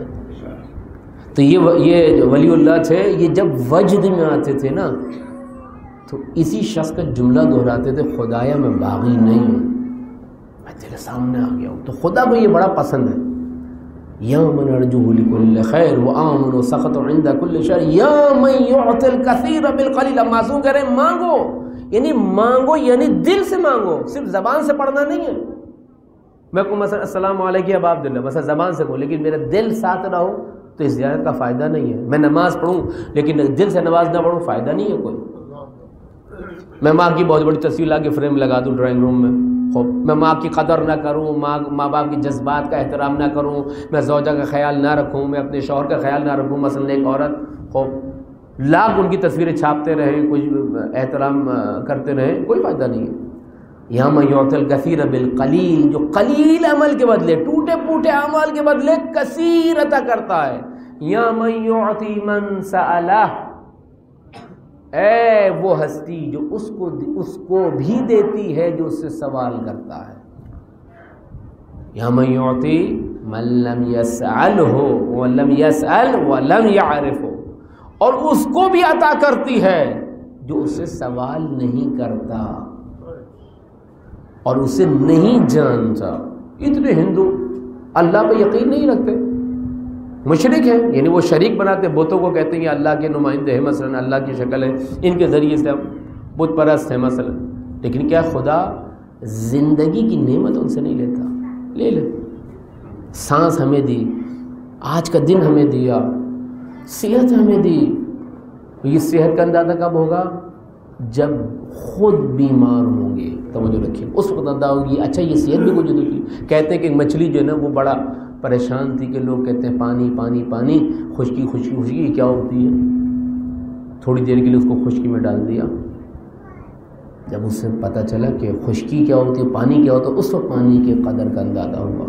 تو یہ یہ ولی اللہ تھے، یہ جب وجد میں آتے تھے نا تو اسی شخص کا جملہ دہراتے تھے، خدایا میں باغی نہیں ہوں، میں تیرے سامنے آ گیا ہوں. تو خدا کو یہ بڑا پسند ہے. یا من ارجو لکل خیر وآمن سخط عند کل شر یا من یعطی الکثیر بالقلیل. اب معصوم کہہ رہے ہیں مانگو، یعنی مانگو یعنی دل سے مانگو، صرف زبان سے پڑھنا نہیں ہے. میں کو مثلا السلام علیکم اب عبداللہ مثلا زبان سے کہوں، لیکن میرا دل ساتھ نہ ہو تو اس زیارت کا فائدہ نہیں ہے. میں نماز پڑھوں لیکن دل سے نماز نہ پڑھوں، فائدہ نہیں ہے کوئی. میں ماں کی بہت بڑی تصویر لا کے فریم لگا دوں ڈرائنگ روم میں، خوب میں ماں کی قدر نہ کروں، ماں ماں باپ کے جذبات کا احترام نہ کروں، میں زوجہ کا خیال نہ رکھوں، میں اپنے شوہر کا خیال نہ رکھوں. مثلا ایک عورت خوب لاکھ ان کی تصویریں چھاپتے رہیں، کچھ احترام کرتے رہیں، کوئی فائدہ نہیں ہے. یا من یعطی الکثیر بالقلیل، جو قلیل عمل کے بدلے، ٹوٹے پوٹے عمل کے بدلے کثیر عطا کرتا ہے. یا من یعطی من سألہ، اے وہ ہستی جو اس کو اس کو بھی دیتی ہے جو اس سے سوال کرتا ہے. یا من یعطی من لم یسألہ ولم یسأل ولم یعرفہ، اور اس کو بھی عطا کرتی ہے جو اس سے سوال نہیں کرتا اور اسے نہیں جانتا. اتنے ہندو اللہ پہ یقین نہیں رکھتے، مشرک ہیں، یعنی وہ شریک بناتے، بتوں کو کہتے ہیں یہ اللہ کے نمائندے ہیں، مثلا اللہ کی شکل ہے، ان کے ذریعے سے ہم بت پرست ہیں مثلا. لیکن کیا خدا زندگی کی نعمت ان سے نہیں لیتا؟ لے لے. سانس ہمیں دی، آج کا دن ہمیں دیا، صحت ہمیں دی. یہ صحت کا اندازہ کب ہوگا؟ جب خود بیمار ہوں گے. توجہ رکھیے، اس وقت اندازہ ہوگی اچھا یہ صحت بھی کچھ ہوتی. کہتے ہیں کہ مچھلی جو ہے نا وہ بڑا پریشان تھی کہ لوگ کہتے ہیں پانی پانی پانی، خشکی خشکی خشکی، یہ کیا ہوتی ہے؟ تھوڑی دیر کے لیے اس کو خشکی میں ڈال دیا. جب اس سے پتہ چلا کہ خشکی کیا ہوتی ہے، پانی کیا ہوتا ہے، اس وقت پانی کے قدر کا اندازہ ہوا.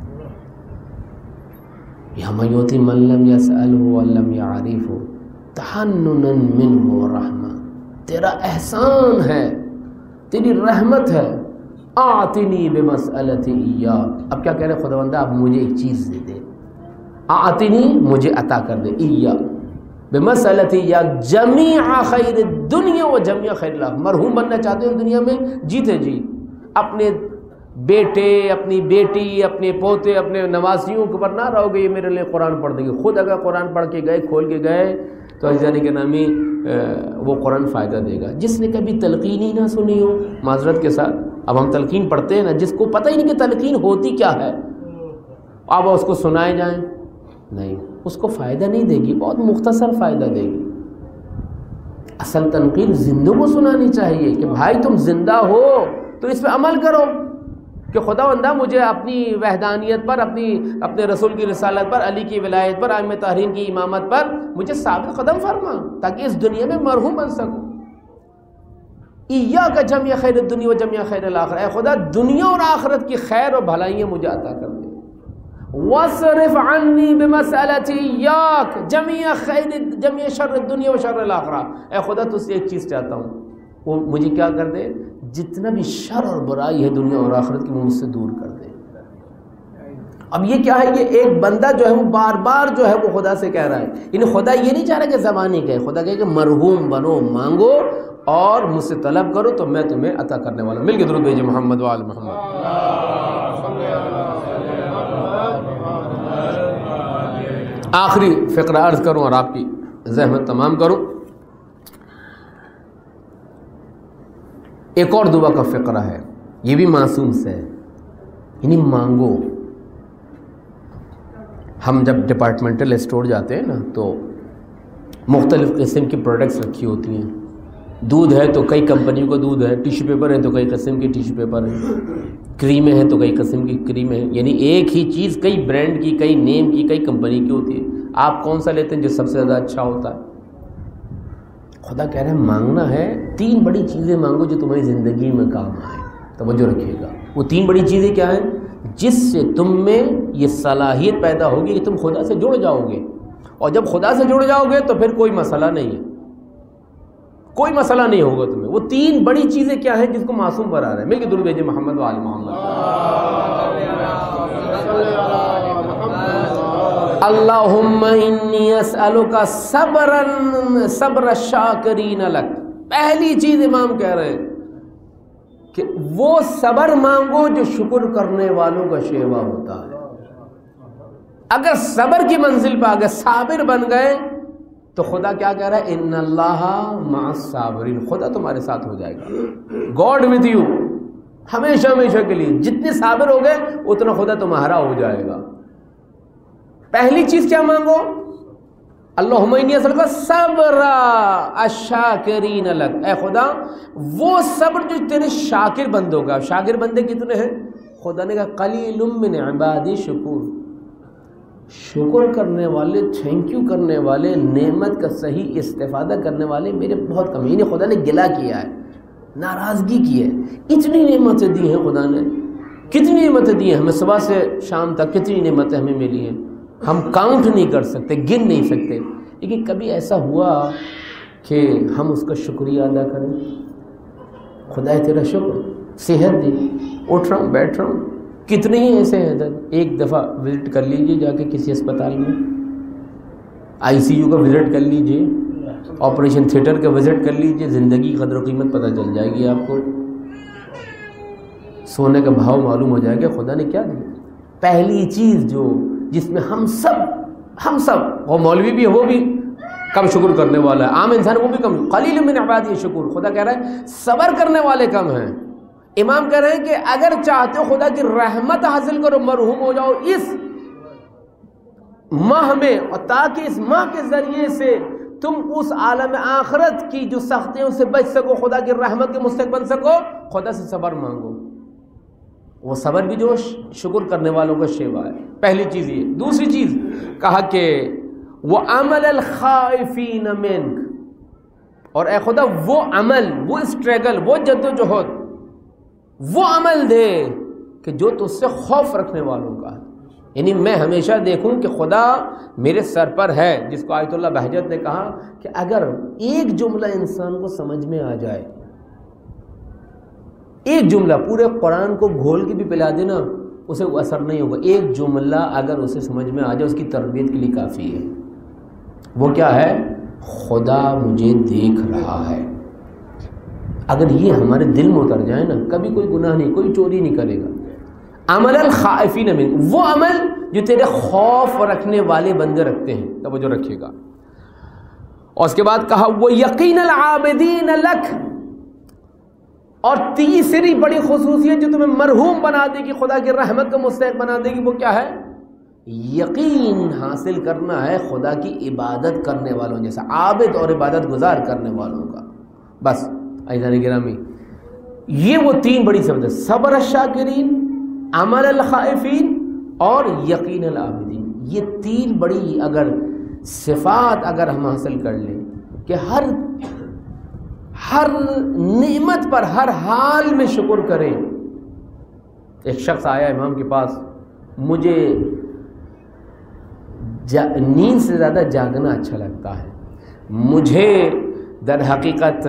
یا من یعطی من لم یسألہ ولم یعرفہ تحننا منہ ورحمہ. تیرا احسان ہے، تیری رحمت ہے. آتنی بمسألتی ایاک. اب کیا کہہ رہے خداوندہ، اب مجھے ایک چیز دے دے. آتنی، مجھے عطا کر دے، ایاک بمسألتی یا جمیع خیر الدنیا و جمیع خیر الاخرہ. مرحوم بننا چاہتے ہو دنیا میں، جیتے جی اپنے بیٹے، اپنی بیٹی، اپنے پوتے، اپنے نواسیوں کے پر نہ رہو گے یہ میرے لیے قرآن پڑھ دیں گے. خود اگر قرآن پڑھ کے گئے، کھول کے گئے، تو عزیزان گرامی وہ قرآن فائدہ دے گا. جس نے کبھی تلقین ہی نہ سنی ہو، معذرت کے ساتھ اب ہم تلقین پڑھتے ہیں نا، جس کو پتہ ہی نہیں کہ تلقین ہوتی کیا ہے، اب اس کو سنائے جائیں، نہیں، اس کو فائدہ نہیں دے گی، بہت مختصر فائدہ دے گی. اصل تلقین زندوں کو سنانی چاہیے کہ بھائی تم زندہ ہو تو اس پہ عمل کرو کہ خداوندہ مجھے اپنی وحدانیت پر، اپنی اپنے رسول کی رسالت پر، علی کی ولایت پر، ائمہ طاہرین کی امامت پر مجھے ثابت قدم فرما تاکہ اس دنیا میں مرحوم بن سکوں. ایاک جمیع خیر الدنیا و جمیع خیر الاخرہ، اے خدا دنیا اور آخرت کی خیر اور بھلائیاں مجھے عطا کر دے. واصرف عنی بمسألتی ایاک جمیع خیر جمیع شر الدنیا و شر الاخرہ، اے خدا تجھ سے ایک چیز چاہتا ہوں، وہ مجھے کیا کر دے، جتنا بھی شر اور برائی ہے دنیا اور آخرت کی وہ مجھ سے دور کر دے. اب یہ کیا ہے، یہ ایک بندہ جو ہے وہ بار بار جو ہے وہ خدا سے کہہ رہا ہے. یعنی خدا یہ نہیں چاہ رہا کہ زبانی کہے، خدا کہے کہ مرحوم بنو، مانگو اور مجھ سے طلب کرو تو میں تمہیں عطا کرنے والا ہوں. مل کے درود بھیجئے محمد و آل محمد. آخری فقرہ عرض کروں اور آپ کی زحمت تمام کروں. ایک اور دعا کا فقرہ ہے، یہ بھی معصوم سے ہے، یعنی مانگو. ہم جب ڈپارٹمنٹل اسٹور جاتے ہیں نا تو مختلف قسم کی پروڈکٹس رکھی ہوتی ہیں. دودھ ہے تو کئی کمپنیوں کا دودھ ہے، ٹیشو پیپر ہے تو کئی قسم کی ٹیشو پیپر ہے، کریمیں ہیں تو کئی قسم کی کریمیں ہیں. یعنی ایک ہی چیز کئی برانڈ کی، کئی نیم کی، کئی کمپنی کی ہوتی ہے. آپ کون سا لیتے ہیں جو سب سے زیادہ اچھا ہوتا ہے؟ خدا کہہ رہے ہیں مانگنا ہے، تین بڑی چیزیں مانگو جو تمہاری زندگی میں کام آئیں. توجہ رکھیے گا، وہ تین بڑی چیزیں کیا ہیں جس سے تم میں یہ صلاحیت پیدا ہوگی کہ تم خدا سے جڑ جاؤ گے. اور جب خدا سے جڑ جاؤ گے تو پھر کوئی مسئلہ نہیں ہے، کوئی مسئلہ نہیں ہوگا تمہیں. وہ تین بڑی چیزیں کیا ہیں جس کو معصوم پر آ رہا ہے. مل کے درود بھیجئے محمد و آل محمد. اللہم انی اسألک صبرا صبر الشاکرین لک. پہلی چیز امام کہہ رہے ہیں کہ وہ صبر مانگو جو شکر کرنے والوں کا شیوا ہوتا ہے. اگر صبر کی منزل پہ آگے صابر بن گئے تو خدا کیا کہہ رہا ہے، ان اللہ مع الصابرین، خدا تمہارے ساتھ ہو جائے گا. گاڈ ود یو، ہمیشہ ہمیشہ کے لیے. جتنے صابر ہو گئے اتنا خدا تمہارا ہو جائے گا. پہلی چیز کیا مانگو، اللہم انی اسألک صبر الشاکرین لک، اے خدا وہ صبر جو تیرے شاکر بندوں کا. شاکر بندے کتنے ہیں؟ خدا نے کہا قلیل من عبادی شکور، شکر کرنے والے، تھینک یو کرنے والے، نعمت کا صحیح استفادہ کرنے والے میرے بہت کم ہیں. یعنی خدا نے گلہ کیا ہے، ناراضگی کی ہے. اتنی نعمتیں دی ہیں خدا نے، کتنی نعمتیں دی ہیں ہمیں، صبح سے شام تک کتنی نعمتیں ہمیں ملی ہیں، ہم کاؤنٹ نہیں کر سکتے، گن نہیں سکتے. لیکن کبھی ایسا ہوا کہ ہم اس کا شکریہ ادا کریں. خدا تیرا شکر، صحت دی، اٹھ رہا ہوں، بیٹھ رہا ہوں. کتنے ہی ایسے ہیں ادھر. ایک دفعہ وزٹ کر لیجئے جا کے کسی اسپتال میں، آئی سی یو کا وزٹ کر لیجئے، آپریشن تھیٹر کا وزٹ کر لیجئے، زندگی کی قدر و قیمت پتہ چل جائے گی آپ کو. سونے کا بھاؤ معلوم ہو جائے گا خدا نے کیا دیا. پہلی چیز جو جس میں ہم سب ہم سب وہ مولوی بھی ہے وہ بھی کم شکر کرنے والا ہے، عام انسان وہ بھی کم. قلیل من عبادی شکور، خدا کہہ رہا ہے صبر کرنے والے کم ہیں. امام کہہ رہے ہیں کہ اگر چاہتے ہو خدا کی رحمت حاصل کرو، مرحوم ہو جاؤ اس ماہ میں، اور تاکہ اس ماہ کے ذریعے سے تم اس عالم آخرت کی جو سختیوں سے بچ سکو، خدا کی رحمت کے مستحق بن سکو، خدا سے صبر مانگو. وہ صبر بھی جو شکر کرنے والوں کا شیوا ہے. پہلی چیز یہ. دوسری چیز کہا کہ وہ عمل الخائفین منک، اور اے خدا وہ عمل، وہ اسٹرگل، وہ جد و جہد، وہ عمل دے کہ جو تجھ سے خوف رکھنے والوں کا ہے. یعنی میں ہمیشہ دیکھوں کہ خدا میرے سر پر ہے، جس کو آیت اللہ بہجت نے کہا کہ اگر ایک جملہ انسان کو سمجھ میں آ جائے، ایک جملہ پورے قرآن کو گھول کے بھی پلا دینا اسے وہ اثر نہیں ہوگا. ایک جملہ اگر اسے سمجھ میں آ جائے اس کی تربیت کے لیے کافی ہے. وہ کیا ہے؟ خدا مجھے دیکھ رہا ہے. اگر یہ ہمارے دل میں اتر جائے نا، کبھی کوئی گناہ نہیں، کوئی چوری نہیں کرے گا. عمل الخائفین من، وہ عمل جو تیرے خوف رکھنے والے بندے رکھتے ہیں، توجہ رکھیے گا. اور اس کے بعد کہا وہ یقین العابدین لک. اور تیسری بڑی خصوصیت جو تمہیں مرحوم بنا دے گی، خدا کی رحمت کا مستحق بنا دے گی، وہ کیا ہے؟ یقین حاصل کرنا ہے خدا کی عبادت کرنے والوں جیسا، عابد اور عبادت گزار کرنے والوں کا. بس عزیزان گرامی، یہ وہ تین بڑی صفات، صبر الشاکرین، عمل الخائفین اور یقین العابدین. یہ تین بڑی اگر صفات اگر ہم حاصل کر لیں کہ ہر ہر نعمت پر ہر حال میں شکر کریں. ایک شخص آیا امام کے پاس، مجھے جا نیند سے زیادہ جاگنا اچھا لگتا ہے، مجھے در حقیقت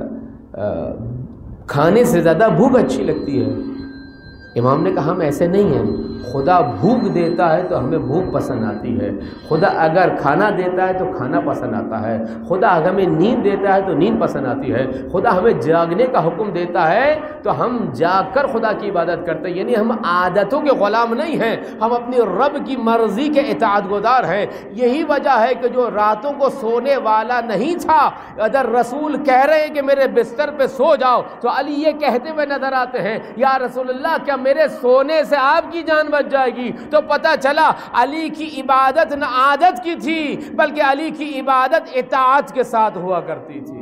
کھانے سے زیادہ بھوک اچھی لگتی ہے. امام نے کہا ہم ایسے نہیں ہیں، خدا بھوک دیتا ہے تو ہمیں بھوک پسند آتی ہے، خدا اگر کھانا دیتا ہے تو کھانا پسند آتا ہے، خدا اگر ہمیں نیند دیتا ہے تو نیند پسند آتی ہے، خدا ہمیں جاگنے کا حکم دیتا ہے تو ہم جاگ کر خدا کی عبادت کرتے ہیں. یعنی ہم عادتوں کے غلام نہیں ہیں، ہم اپنی رب کی مرضی کے اطاعت گزار ہیں. یہی وجہ ہے کہ جو راتوں کو سونے والا نہیں تھا، اگر رسول کہہ رہے ہیں کہ میرے بستر پہ سو جاؤ تو علی یہ کہتے ہوئے نظر آتے ہیں، یا رسول اللہ کیا میرے سونے سے آپ کی جان بچ جائے گی؟ تو پتہ چلا علی کی عبادت نہ عادت کی تھی بلکہ علی کی عبادت اطاعت کے ساتھ ہوا کرتی تھی.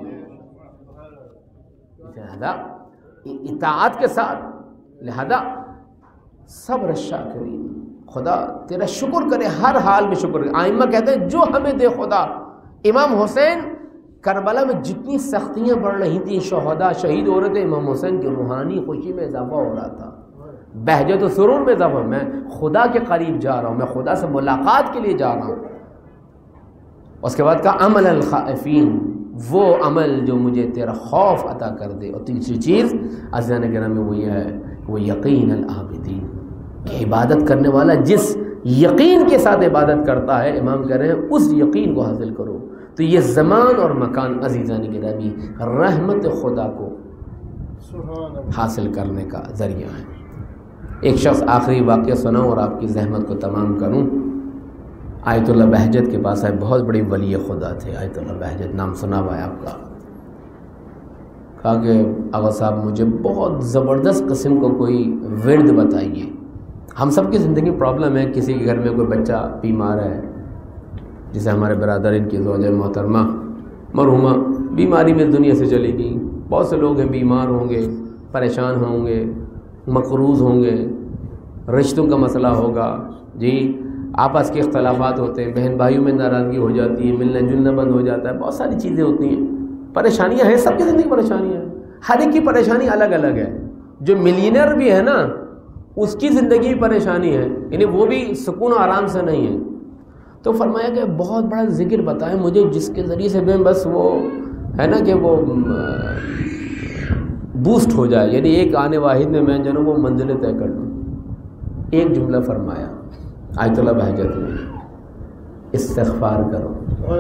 لہذا اطاعت کے ساتھ، لہذا صبر الشاکرین، خدا تیرا شکر کرے، ہر حال میں شکر کرے. ائمہ کہتے ہیں جو ہمیں دے خدا. امام حسین کربلا میں جتنی سختیاں بڑھ رہی تھیں، شہداء شہید ہو رہے تھے، امام حسین کی روحانی خوشی میں اضافہ ہو رہا تھا، بہجت و سرور میں اضافہ. میں خدا کے قریب جا رہا ہوں، میں خدا سے ملاقات کے لیے جا رہا ہوں. اس کے بعد کہا عمل الخائفین، وہ عمل جو مجھے تیرا خوف عطا کر دے. اور تیسری چیز عزیزان کرام میں وہ یہ ہے، وہ یقین العابدین، کہ عبادت کرنے والا جس یقین کے ساتھ عبادت کرتا ہے، امام کہہ رہے ہیں اس یقین کو حاصل کرو. تو یہ زمان اور مکان عزیزان گرامی رحمت خدا کو حاصل کرنے کا ذریعہ ہے. ایک شخص آخری واقعہ سناؤں اور آپ کی زحمت کو تمام کروں. آیت اللہ بہجت کے پاس آئے، بہت بڑی ولی خدا تھے آیت اللہ بہجت، نام سنا ہوا ہے آپ کا. کہا کہ آغا صاحب مجھے بہت زبردست قسم کو کوئی ورد بتائیے. ہم سب کی زندگی پرابلم ہے، کسی کے گھر میں کوئی بچہ بیمار ہے، جسے ہمارے برادر ان کی زوجہ محترمہ مرحومہ بیماری میں دنیا سے چلی گئی. بہت سے لوگ ہیں بیمار ہوں گے، پریشان ہوں گے، مقروض ہوں گے، رشتوں کا مسئلہ ہوگا، جی آپس کے اختلافات ہوتے ہیں، بہن بھائیوں میں ناراضگی ہو جاتی ہے، ملنا جلنا بند ہو جاتا ہے، بہت ساری چیزیں ہوتی ہیں، پریشانیاں ہیں، سب کی زندگی پریشانیاں ہیں، ہر ایک کی پریشانی الگ الگ ہے. جو ملینئر بھی ہے نا اس کی زندگی پریشانی ہے، یعنی وہ بھی سکون و آرام سے نہیں ہے. تو فرمایا کہ بہت بڑا ذکر بتائیں مجھے جس کے ذریعے سے میں بس وہ ہے نا کہ وہ بوسٹ ہو جائے، یعنی ایک آنے واحد میں میں جو نا وہ منزلیں طے کر لوں. ایک جملہ فرمایا آیت اللہ بہجت میں، استغفار کرو،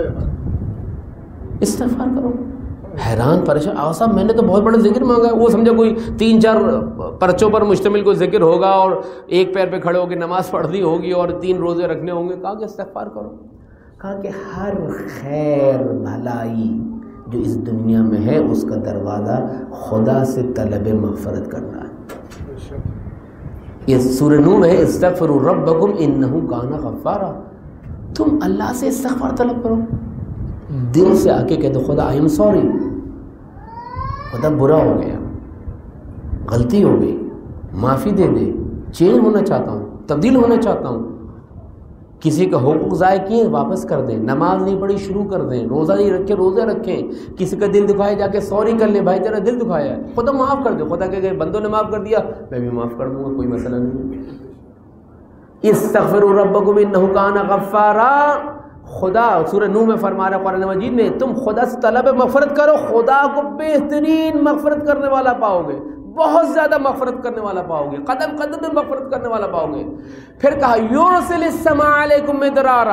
استغفار کرو. حیران پریشان، آقا صاحب میں نے تو بہت بڑا ذکر مانگا ہے. وہ سمجھا کوئی تین چار پرچوں پر مشتمل کوئی ذکر ہوگا اور ایک پیر پہ کھڑے ہو کے نماز پڑھنی ہوگی اور تین روزے رکھنے ہوں گے. کہا کہ استغفار کرو. کہا کہ ہر خیر بھلائی جو اس دنیا میں ہے اس کا دروازہ خدا سے طلب مغفرت کرنا ہے. یہ سورہ نور میں ہے، استغفروا ربکم انہ کان غفارا. تم اللہ سے استغفار طلب کرو، دل سے آ کے کہتے خدا آئی ایم سوری، خدا برا ہو گیا، غلطی ہو گئی، معافی دے دے، چینج ہونا چاہتا ہوں، تبدیل ہونا چاہتا ہوں، کسی کا حقوق ضائع کیے واپس کر دیں، نماز نہیں پڑھی شروع کر دیں، روزہ نہیں رکھے روزے رکھیں، کسی کا دل دکھائے جا کے سوری کر لیں، بھائی تیرا دل دکھایا ہے خدا معاف کر دے. خدا کہ بندوں نے معاف کر دیا میں بھی معاف کر دوں گا، کوئی مسئلہ نہیں. استغفروا ربکم انہ کان غفارا. خدا سورہ نور میں فرما رہا ہے قرآن مجید میں، تم خدا سے طلب مغفرت کرو، خدا کو بہترین مغفرت کرنے والا پاؤ گے، بہت زیادہ مغفرت کرنے والا پاؤ گے، قدم قدم میں مغفرت کرنے والا پاؤ گے. پھر کہا یرسل السماء علیکم مدرارا،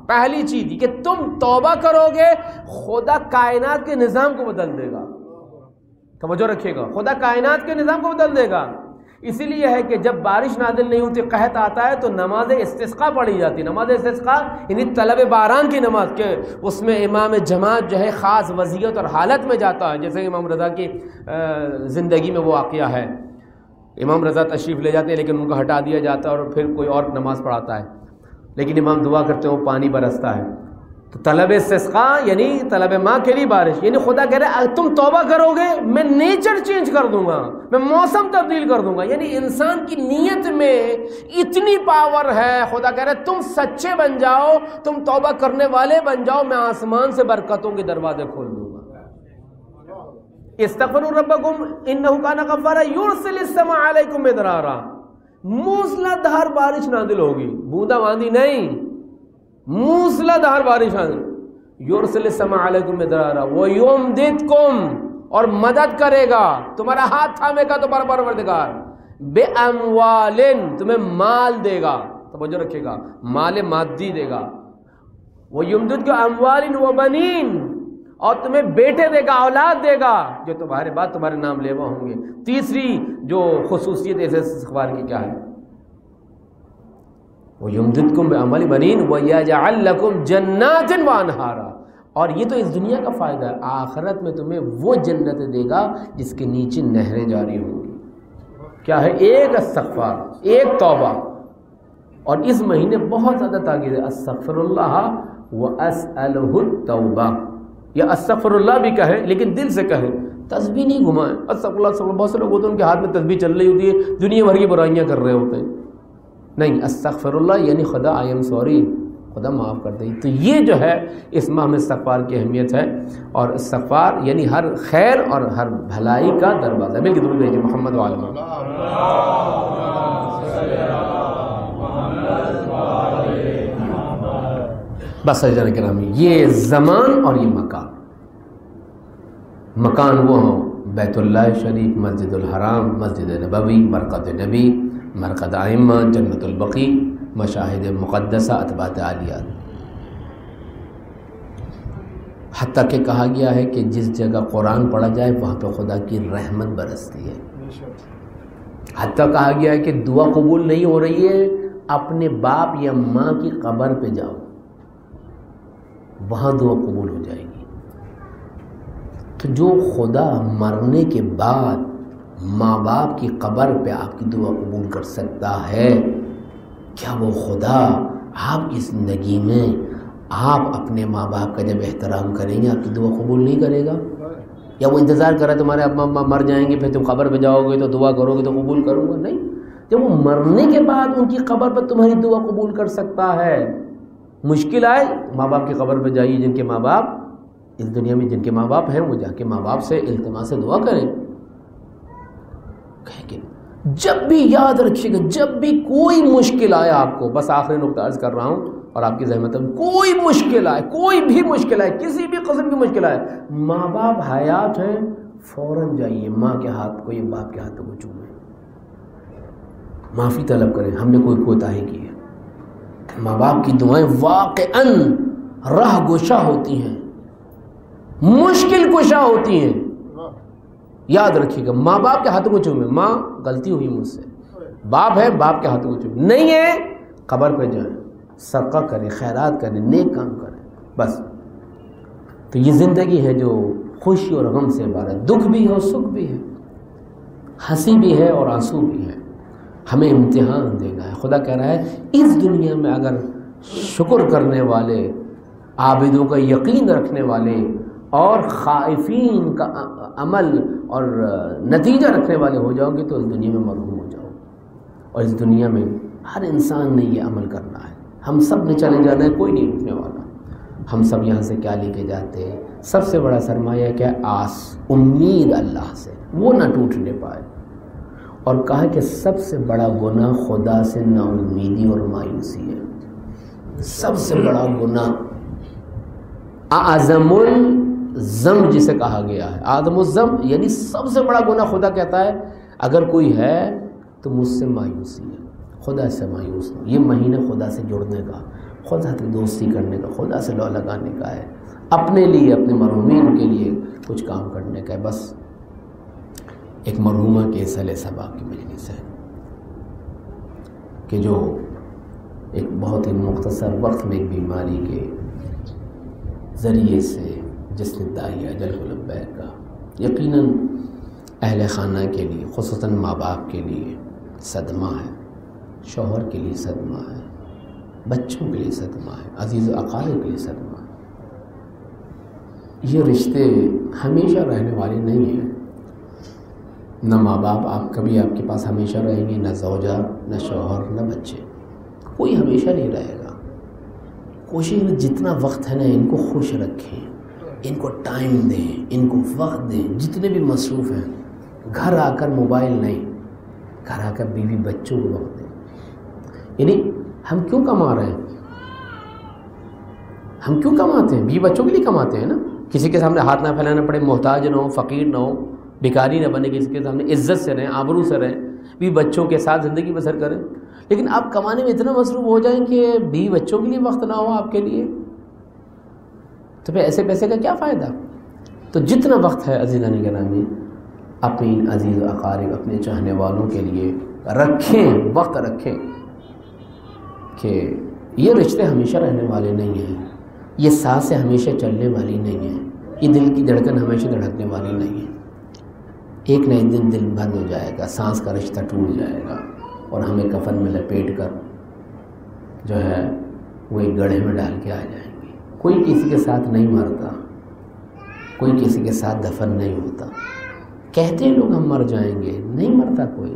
پہلی چیز کہ تم توبہ کرو گے خدا کائنات کے نظام کو بدل دے گا. توجہ رکھیے گا, خدا کائنات کے نظام کو بدل دے گا. اسی لیے ہے کہ جب بارش نازل نہیں ہوتی, قحط آتا ہے, تو نماز استسقاء پڑھی جاتی. نماز استسقاء یعنی طلب باران کی نماز, کہ اس میں امام جماعت جو ہے خاص وضعیت اور حالت میں جاتا ہے, جیسے امام رضا کی زندگی میں وہ واقعہ ہے. امام رضا تشریف لے جاتے ہیں لیکن ان کو ہٹا دیا جاتا ہے اور پھر کوئی اور نماز پڑھاتا ہے, لیکن امام دعا کرتے ہیں وہ پانی برستا ہے. تو طلب استسقاء یعنی طلب ماں کے لیے بارش, یعنی خدا کہہ رہا ہے تم توبہ کرو گے میں نیچر چینج کر دوں گا, میں موسم تبدیل کر دوں گا. یعنی انسان کی نیت میں اتنی پاور ہے. خدا کہہ رہا ہے تم سچے بن جاؤ, تم توبہ کرنے والے بن جاؤ, میں آسمان سے برکتوں کے دروازے کھول دوں گا. استغفروا ربکم انہ کان غفارا یرسل السماء علیکم مدرارا, موسلا دھار بارش نازل ہوگی, بوندا باندی نہیں, موسلا دھار بارش آئے. یرسل السماء علیکم مدرارا ویمددکم, اور مدد کرے گا, تمہارا ہاتھ تھامے گا تمہارا پروردگار, بے اموال, تمہیں مال دے گا. توجہ رکھے گا, مال مادی دے گا. ویمددکم اموال وبنین, اور تمہیں بیٹے دے گا, اولاد دے گا جو تمہارے بعد تمہارے نام لیوا ہوں گے. تیسری جو خصوصیت اس استغفار کی کیا ہے؟ وَيُمْدِدْكُمْ بِأَمْوَالٍ وَبَنِينَ وَيَجْعَلْ لَكُمْ جَنَّاتٍ وَأَنْهَارًا. اور یہ تو اس دنیا کا فائدہ ہے, آخرت میں تمہیں وہ جنت دے گا جس کے نیچے نہریں جاری ہوں گی. کیا ہے؟ ایک استغفار, ایک توبہ. اور اس مہینے بہت زیادہ تاکید ہے, استغفر اللہ وَأَسْأَلُهُ التَّوْبَةَ, یا استغفر اللہ بھی کہیں لیکن دل سے کہیں, تسبیح نہیں گھمائیں. استغفر اللہ, استغفر اللہ. بہت سے لوگ ہوتے ہیں ان کے ہاتھ میں تسبیح چل رہی ہوتی ہے, دنیا بھر کی برائیاں کر رہے ہوتے ہیں. نہیں, استغفر اللہ یعنی خدا آئی ایم سوری, خدا معاف کر دیں. تو یہ جو ہے اس ماہ میں استغفار کی اہمیت ہے. اور استغفار یعنی ہر خیر اور ہر بھلائی کا دروازہ. مل کے درود بھیجیے محمد و آل محمد. بس سجدہ کرام, یہ زمان اور یہ مکان. مکان وہ ہوں بیت اللہ شریف, مسجد الحرام, مسجد نبوی, مرقد نبی, مرقد ائمہ, جنت البقیع, مشاہد مقدسہ, اتباط عالیات. حتیٰ کہ کہا گیا ہے کہ جس جگہ قرآن پڑھا جائے وہاں پہ خدا کی رحمت برستی ہے. حتیٰ کہا گیا ہے کہ دعا قبول نہیں ہو رہی ہے, اپنے باپ یا ماں کی قبر پہ جاؤ, وہاں دعا قبول ہو جائے گی. تو جو خدا مرنے کے بعد ماں باپ کی قبر پہ آپ کی دعا قبول کر سکتا ہے, کیا وہ خدا آپ کی زندگی میں آپ اپنے ماں باپ کا جب احترام کریں گے آپ کی دعا قبول نہیں کرے گا؟ یا وہ انتظار کر رہا ہے تمہارے ابا اماں مر جائیں گے پھر تم قبر پہ جاؤ گے تو دعا کرو گے تو قبول کروں گا؟ نہیں, جب وہ مرنے کے بعد ان کی قبر پر تمہاری دعا قبول کر سکتا ہے. مشکل آئے ماں باپ کی قبر پہ جائیے, جن کے ماں باپ اس دنیا میں جن کے ماں باپ ہیں وہ جا کے ماں باپ سے التماس سے دعا کریں. کہ جب بھی یاد رکھیے گا, جب بھی کوئی مشکل آئے آپ کو, بس آخری نقطہ عرض کر رہا ہوں اور آپ کی زحمت ہے, کوئی مشکل آئے, کوئی بھی مشکل آئے, کسی بھی قسم کی مشکل آئے, ماں باپ حیات ہیں, فوراً جائیے ماں کے ہاتھ کو یا باپ کے ہاتھ کو چومیں, معافی طلب کریں ہم نے کوئی کوتاہی کی ہے. ماں باپ کی دعائیں واقعاً راہ گشا ہوتی ہیں, مشکل کشا ہوتی ہیں. یاد رکھیے گا, ماں باپ کے ہاتھوں کو چومیں, ماں غلطی ہوئی مجھ سے, باپ ہے باپ کے ہاتھوں کو چومیں, نہیں ہے قبر پہ جائیں, صدقہ کریں, خیرات کریں, نیک کام کریں, بس. تو یہ زندگی ہے جو خوشی اور غم سے عبارت, دکھ بھی ہے اور سکھ بھی ہے, ہنسی بھی ہے اور آنسو بھی ہے. ہمیں امتحان دینا ہے. خدا کہہ رہا ہے اس دنیا میں اگر شکر کرنے والے, عابدوں کا یقین رکھنے والے اور خائفین کا عمل اور نتیجہ رکھنے والے ہو جاؤ گے تو اس دنیا میں مرحوم ہو جاؤ. اور اس دنیا میں ہر انسان نے یہ عمل کرنا ہے, ہم سب نے چلے جانا ہے, کوئی نہیں رکنے والا. ہم سب یہاں سے کیا لے کے جاتے ہیں؟ سب سے بڑا سرمایہ کیا؟ آس, امید اللہ سے, وہ نہ ٹوٹنے پائے. اور کہا کہ سب سے بڑا گناہ خدا سے نا امیدی اور مایوسی ہے. سب سے بڑا گناہ اعظم الذنب جسے کہا گیا ہے, اعظم الذنب یعنی سب سے بڑا گناہ. خدا کہتا ہے اگر کوئی ہے تو مجھ سے مایوسی ہے, خدا سے مایوس ہو. یہ مہینہ خدا سے جڑنے کا, خدا سے دوستی کرنے کا، خدا سے لو لگانے کا ہے، اپنے لیے اپنے مرحومین کے لیے کچھ کام کرنے کا ہے. بس ایک مرحومہ کے صلح ثواب کی مجلس ہے کہ جو ایک بہت ہی مختصر وقت میں ایک بیماری کے ذریعے سے جس نے داعی اجل کو لبیک کا، یقیناً اہل خانہ کے لیے، خصوصاً ماں باپ کے لیے صدمہ ہے، شوہر کے لیے صدمہ ہے، بچوں کے لیے صدمہ ہے، عزیز و اقارب کے لیے صدمہ ہے. یہ رشتے ہمیشہ رہنے والے نہیں ہیں. نہ ماں باپ آپ کبھی آپ کے پاس ہمیشہ رہیں گے، نہ زوجہ، نہ شوہر، نہ بچے، کوئی ہمیشہ نہیں رہے گا. کوشش میں جتنا وقت ہے نا ان کو خوش رکھیں، ان کو ٹائم دیں، ان کو وقت دیں. جتنے بھی مصروف ہیں گھر آ کر موبائل نہیں، گھر آ کر بیوی بچوں کو وقت دیں. یعنی ہم کیوں کما رہے ہیں؟ ہم کیوں کماتے ہیں؟ بیوی بچوں کے لیے کماتے ہیں نا. کسی کے سامنے ہاتھ نہ پھیلانا پڑے، محتاج نہ ہو، فقیر نہ ہو، بھکاری نہ بنے، کسی کے سامنے عزت سے رہیں، آبرو سے رہیں، بیوی بچوں کے ساتھ زندگی بسر کریں. لیکن آپ کمانے میں اتنا مصروف ہو جائیں کہ بیوی بچوں کے لیے وقت نہ ہو آپ کے لیے، تو پھر ایسے پیسے کا کیا فائدہ؟ تو جتنا وقت ہے عزیزان گرامی اپنے عزیز و اقارب، اپنے چاہنے والوں کے لیے رکھیں، وقت رکھیں کہ یہ رشتے ہمیشہ رہنے والے نہیں ہیں، یہ سانسیں ہمیشہ چلنے والی نہیں ہیں، یہ دل کی دھڑکن ہمیشہ دھڑکنے والی نہیں ہے. ایک نہ ایک دن دل بند ہو جائے گا، سانس کا رشتہ ٹوٹ جائے گا اور ہمیں کفن میں لپیٹ کر جو ہے وہ ایک گڑھے میں ڈال کے آ جائیں گے. کوئی کسی کے ساتھ نہیں مرتا، کوئی کسی کے ساتھ دفن نہیں ہوتا. کہتے ہیں لوگ ہم مر جائیں گے، نہیں مرتا کوئی.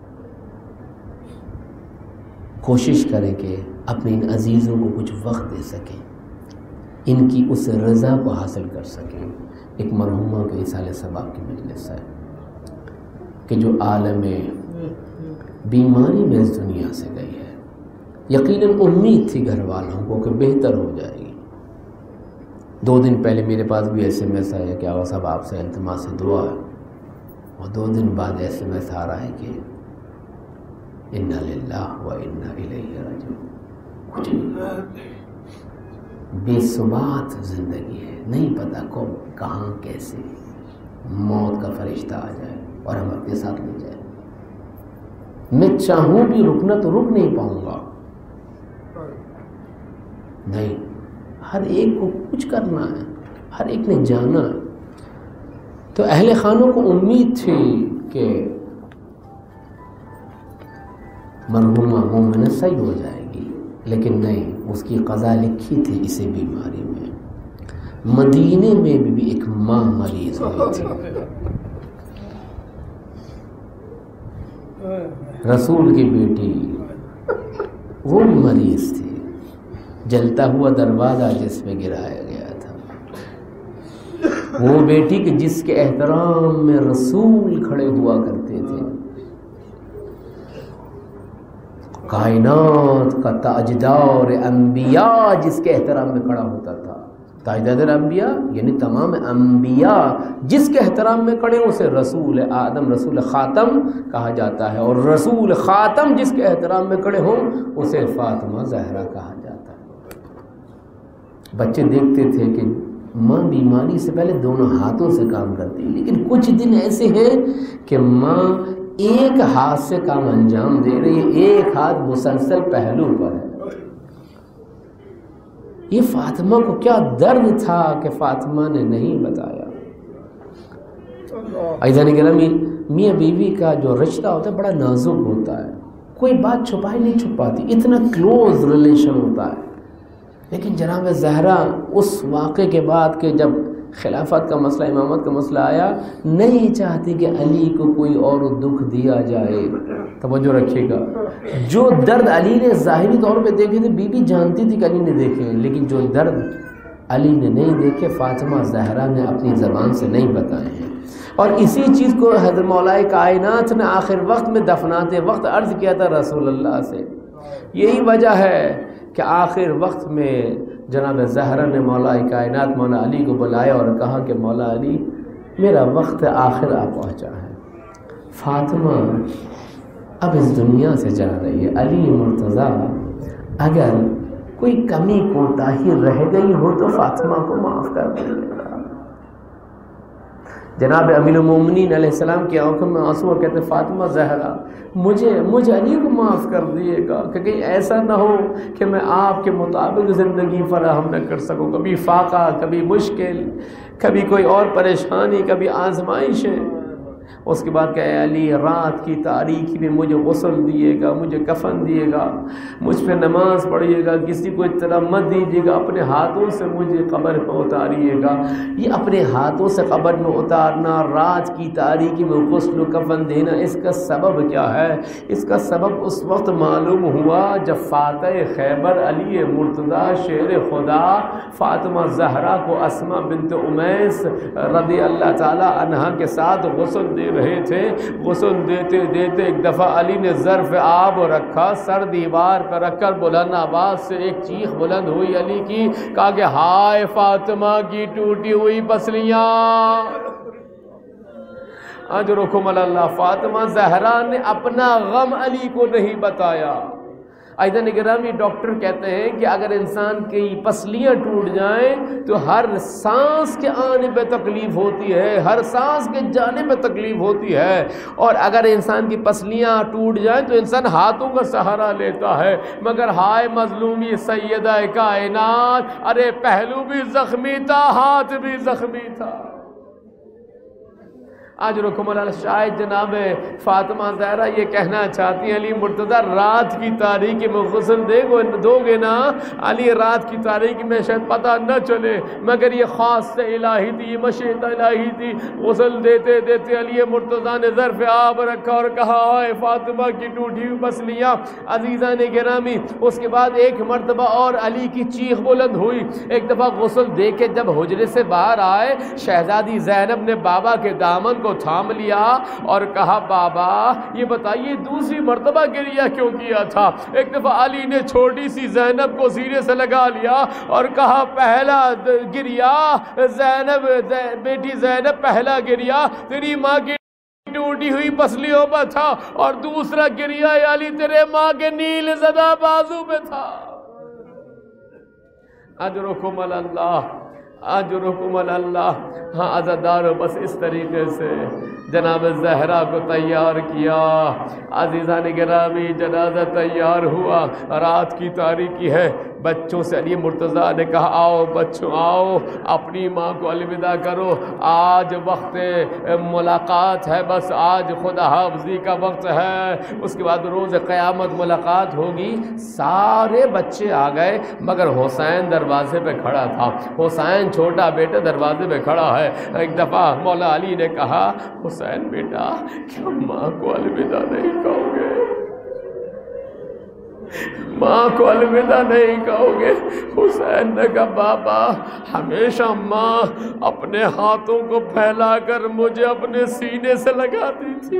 کوشش کریں کہ اپنے ان عزیزوں کو کچھ وقت دے سکیں، ان کی اس رضا کو حاصل کر سکیں. ایک مرحومہ کے اصالہ ثواب کی مجلس ہے کہ جو عالم بیماری میں اس دنیا سے گئی ہے. یقیناً امید تھی گھر والوں کو کہ بہتر ہو جائے گی. دو دن پہلے میرے پاس بھی ایس ایم ایس آیا کہ آغا صاحب آپ سے التماس دعا ہے، اور دو دن بعد ایس ایم ایس آ رہا ہے کہ انا للہ و انا الیہ راجعون. کچھ نہیں، بے ثبات زندگی ہے، نہیں پتہ کب کہاں کیسے موت کا فرشتہ آ جائے اور ہم اپنے ساتھ لے جائے. میں چاہوں بھی رکنا تو رک نہیں پاؤں گا. نہیں، ہر ایک کو کچھ کرنا ہے، ہر ایک نے جانا ہے. تو اہل خانوں کو امید تھی کہ مرحومہ مومنہ صحیح ہو جائے گی، لیکن نہیں، اس کی قضا لکھی تھی اسی بیماری میں. مدینے میں بھی, بھی ایک ماں مریض ہوئی تھی، رسول کی بیٹی، وہ بھی مریض تھی. جلتا ہوا دروازہ جس پہ گرایا گیا تھا، وہ بیٹی کہ جس کے احترام میں رسول کھڑے ہوا کرتے تھے. کائنات کا تاجدار انبیاء جس کے احترام میں کھڑا ہوتا تھا. تاجدار انبیاء یعنی تمام انبیاء جس کے احترام میں کھڑے اسے رسول آدم، رسول خاتم کہا جاتا ہے، اور رسول خاتم جس کے احترام میں کھڑے ہوں اسے فاطمہ زہرا کہا جاتا ہے. بچے دیکھتے تھے کہ ماں بیماری سے پہلے دونوں ہاتھوں سے کام کرتی، لیکن کچھ دن ایسے ہیں کہ ماں ایک ہاتھ سے کام انجام دے رہی ہے، ایک ہاتھ مسلسل پہلو پر ہے. یہ فاطمہ کو کیا درد تھا کہ فاطمہ نے نہیں بتایا. عزیزان گرامی، میاں بیوی کا جو رشتہ ہوتا ہے بڑا نازک ہوتا ہے، کوئی بات چھپائی نہیں چھپاتی، اتنا کلوز ریلیشن ہوتا ہے. لیکن جناب زہرا اس واقعے کے بعد کہ جب خلافت کا مسئلہ، امامت کا مسئلہ آیا، نہیں چاہتی کہ علی کو کوئی اور دکھ دیا جائے. توجہ رکھیے گا، جو درد علی نے ظاہری طور پہ دیکھے تھے بی بی جانتی تھی کہ علی نے دیکھے، لیکن جو درد علی نے نہیں دیکھے فاطمہ زہرا نے اپنی زبان سے نہیں بتائے ہیں. اور اسی چیز کو حضرت مولا کائنات نے آخر وقت میں دفناتے وقت عرض کیا تھا رسول اللہ سے. یہی وجہ ہے کہ آخر وقت میں جناب زہرا نے مولا کائنات مولا علی کو بلایا اور کہا کہ مولا علی میرا وقت آخر آ پہنچا ہے، فاطمہ اب اس دنیا سے جا رہی ہے. علی مرتضیٰ اگر کوئی کمی کوتاہی رہ گئی ہو تو فاطمہ کو معاف کر دیجیے گا۔ جناب امیر المومنین علیہ السلام کی آنکھوں میں آنسو اور کہتے فاطمہ زہرا مجھے مجھے علی کو معاف کر دیے گا کہ کہیں ایسا نہ ہو کہ میں آپ کے مطابق زندگی فراہم نہ کر سکوں، کبھی فاقہ، کبھی مشکل، کبھی کوئی اور پریشانی، کبھی آزمائشیں۔ اس کے بعد کہ اے علی رات کی تاریکی میں مجھے غسل دیے گا، مجھے کفن دیے گا، مجھ پہ نماز پڑھیے گا، کسی کو اطلاع مت دیجیے گا، اپنے ہاتھوں سے مجھے قبر میں اتاریے گا۔ یہ اپنے ہاتھوں سے قبر میں اتارنا، رات کی تاریکی میں غسل و کفن دینا، اس کا سبب کیا ہے؟ اس کا سبب اس وقت معلوم ہوا جب فاتح خیبر علی مرتضیٰ شیر خدا فاطمہ زہرا کو اسماء بنت امیس رضی اللہ تعالی عنہا کے ساتھ غسل دے رہے تھے۔ غسل دیتے دیتے ایک دفعہ علی نے ظرف آب رکھا، سر دیوار پر رکھ کر بلند آواز سے ایک چیخ بلند ہوئی علی کی، کہا کہ ہائے فاطمہ کی ٹوٹی ہوئی پسلیاں، اجرکم اللہ۔ فاطمہ زہرا نے اپنا غم علی کو نہیں بتایا۔ عزیزان گرامی، ڈاکٹر کہتے ہیں کہ اگر انسان کی پسلیاں ٹوٹ جائیں تو ہر سانس کے آنے پہ تکلیف ہوتی ہے، ہر سانس کے جانے پہ تکلیف ہوتی ہے، اور اگر انسان کی پسلیاں ٹوٹ جائیں تو انسان ہاتھوں کا سہارا لیتا ہے، مگر ہائے مظلومی سیدہ کائنات، ارے پہلو بھی زخمی تھا، ہاتھ بھی زخمی تھا۔ آج رکم اللہ، شاید جناب فاطمہ زہرا یہ کہنا چاہتی ہیں علی مرتضیٰ رات کی تاریکی میں غسل دے گو دو گے نا علی، رات کی تاریکی میں شاید پتہ نہ چلے، مگر یہ خاص سے الہی تھی، یہ مشیت الہی تھی۔ غسل دیتے دیتے علی مرتضیٰ نے ظرف آب رکھا اور کہا ہائے فاطمہ کی ٹوٹی ہوئی پسلیاں۔ عزیزان گرامی، اس کے بعد ایک مرتبہ اور علی کی چیخ بلند ہوئی۔ ایک دفعہ غسل دے کے جب حجرے سے باہر آئے، شہزادی زینب نے بابا کے دامن کو تھام لیا اور کہا بابا یہ بتائیے دوسری مرتبہ گریہ کیوں کیا تھا؟ ایک دفعہ علی نے چھوٹی سی زینب کو سینے سے لگا لیا اور کہا پہلا گریہ زینب بیٹی زینب پہلا گریہ تیری ماں کی ٹوٹی ہوئی پسلیوں پر تھا، اور دوسرا گریہ علی تیرے ماں کے نیل زدہ بازو پہ تھا۔ اجرکم اللہ، اجرکم اللہ۔ ہاں عزادارو، بس اس طریقے سے جناب زہرا کو تیار کیا۔ عزیزان گرامی، جنازہ تیار ہوا، رات کی تاریکی ہے، بچوں سے علی مرتضیٰ نے کہا آؤ بچوں آؤ، اپنی ماں کو الوداع کرو، آج وقت ملاقات ہے، بس آج خدا حافظی کا وقت ہے، اس کے بعد روز قیامت ملاقات ہوگی۔ سارے بچے آ گئے مگر حسین دروازے پہ کھڑا تھا، حسین چھوٹا بیٹا دروازے پہ کھڑا ہے۔ ایک دفعہ مولا علی نے کہا حسین بیٹا کیا ماں کو الوداع نہیں کہو گے؟ ماں کو الوداع نہیں کہو گے؟ حسین نے کہا بابا ہمیشہ ماں اپنے ہاتھوں کو پھیلا کر مجھے اپنے سینے سے لگاتی تھی،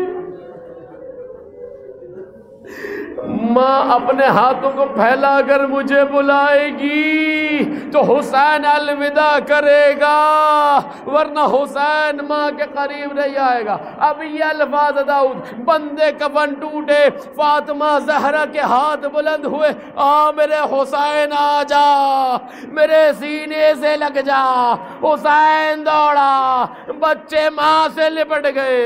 ماں اپنے ہاتھوں کو پھیلا کر مجھے بلائے گی تو حسین الوداع کرے گا، ورنہ حسین ماں کے قریب نہیں آئے گا۔ اب یہ الفاظ داؤد، بندے کفن ٹوٹے، فاطمہ زہرا کے ہاتھ بلند ہوئے، آ میرے حسین آ جا، میرے سینے سے لگ جا۔ حسین دوڑا، بچے ماں سے لپٹ گئے۔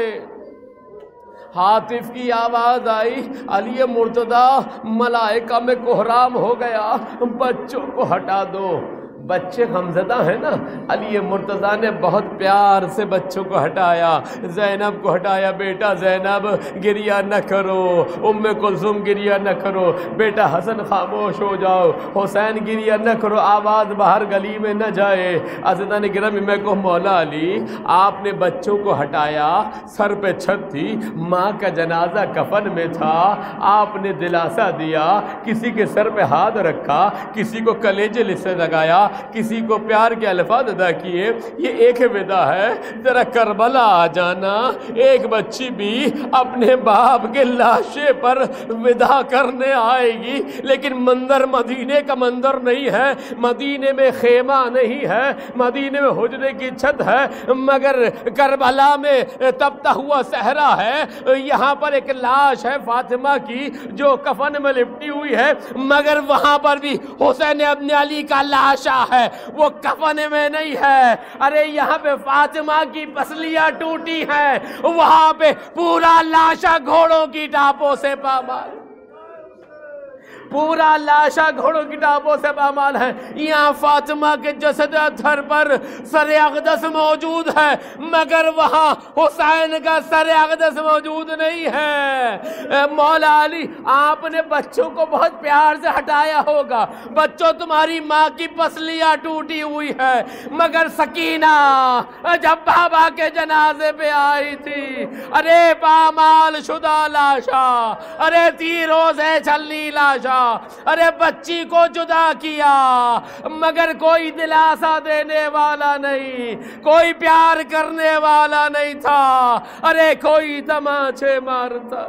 ہاتف کی آواز آئی، علی مرتضیٰ ملائکہ میں کوہرام ہو گیا، بچوں کو ہٹا دو۔ بچے غمزدہ ہیں نا، علی مرتضیٰ نے بہت پیار سے بچوں کو ہٹایا، زینب کو ہٹایا، بیٹا زینب گریہ نہ کرو، ام کلثوم گریہ نہ کرو، بیٹا حسن خاموش ہو جاؤ، حسین گریہ نہ کرو، آواز باہر گلی میں نہ جائے۔ عزیزان گرامی، میں کہوں مولا علی آپ نے بچوں کو ہٹایا، سر پہ چھت تھی، ماں کا جنازہ کفن میں تھا، آپ نے دلاسا دیا، کسی کے سر پہ ہاتھ رکھا، کسی کو کلیجے سے لگایا، کسی کو پیار کے الفاظ ادا کیے، یہ ایک ودا ہے، ذرا کربلا آ جانا، ایک بچی بھی اپنے باپ کے لاشے پر ودا کرنے آئے گی، لیکن منظر مدینے کا منظر نہیں ہے، مدینے میں خیمہ نہیں ہے، مدینے میں حجرے کی چھت ہے، مگر کربلا میں تپتا ہوا صحرا ہے، یہاں پر ایک لاش ہے فاطمہ کی جو کفن میں لپٹی ہوئی ہے، مگر وہاں پر بھی حسین ابن علی کا لاشا ہے، وہ کفن میں نہیں ہے۔ ارے یہاں پہ فاطمہ کی پسلیاں ٹوٹی ہیں، وہاں پہ پورا لاشا گھوڑوں کی ٹاپوں سے پامال، پورا لاشا گھوڑوں کی ٹاپوں سے پامال ہے۔ یہاں فاطمہ کے جسد اطہر پر سر اقدس موجود ہے، مگر وہاں حسین کا سر اقدس موجود نہیں ہے۔ مولا علی آپ نے بچوں کو بہت پیار سے ہٹایا ہوگا، بچوں تمہاری ماں کی پسلیاں ٹوٹی ہوئی ہے، مگر سکینہ جب بابا کے جنازے پہ آئی تھی، ارے پامال شدہ لاشا، ارے تیروں سے چھلنی لاشا، ارے بچی کو جدا کیا، مگر کوئی دلاسا دینے والا نہیں، کوئی پیار کرنے والا نہیں تھا، ارے کوئی تماچے مارتا۔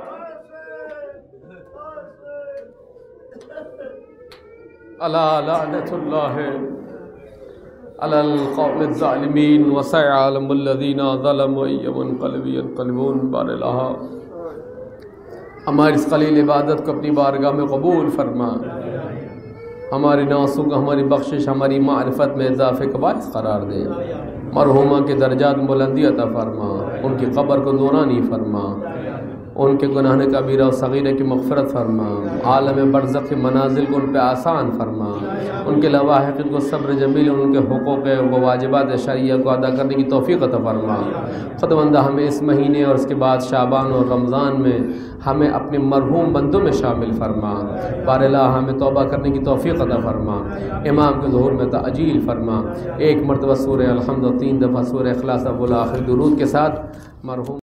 الا لعنت اللہ علی القوم الظالمین وسيعلم الذین ظلموا أي منقلب ينقلبون۔ بار الہا ہماری اس قلیل عبادت کو اپنی بارگاہ میں قبول فرما، ہماری ناسوں کو ہماری بخشش، ہماری معرفت میں اضافے کا باعث قرار دے، مرحومہ کے درجات بلندی عطا فرما، ان کی قبر کو نورانی فرما، ان کے گناہ کبیرہ و صغیرہ کی مغفرت فرما، عالم برزخ کے منازل کو ان پہ آسان فرما، ان کے لواحق کو صبر جمیل، ان کے حقوق و واجبات شرعیہ کو ادا کرنے کی توفیق عطا فرما۔ خداوندہ ہمیں اس مہینے اور اس کے بعد شعبان اور رمضان میں ہمیں اپنے مرحوم بندوں میں شامل فرما، بار الہ ہمیں توبہ کرنے کی توفیق عطا فرما، امام کے ظہور میں تعجیل فرما۔ ایک مرتبہ سورہ الحمد و تین دفعہ سورہ اخلاص اول آخر درود کے ساتھ مرحوم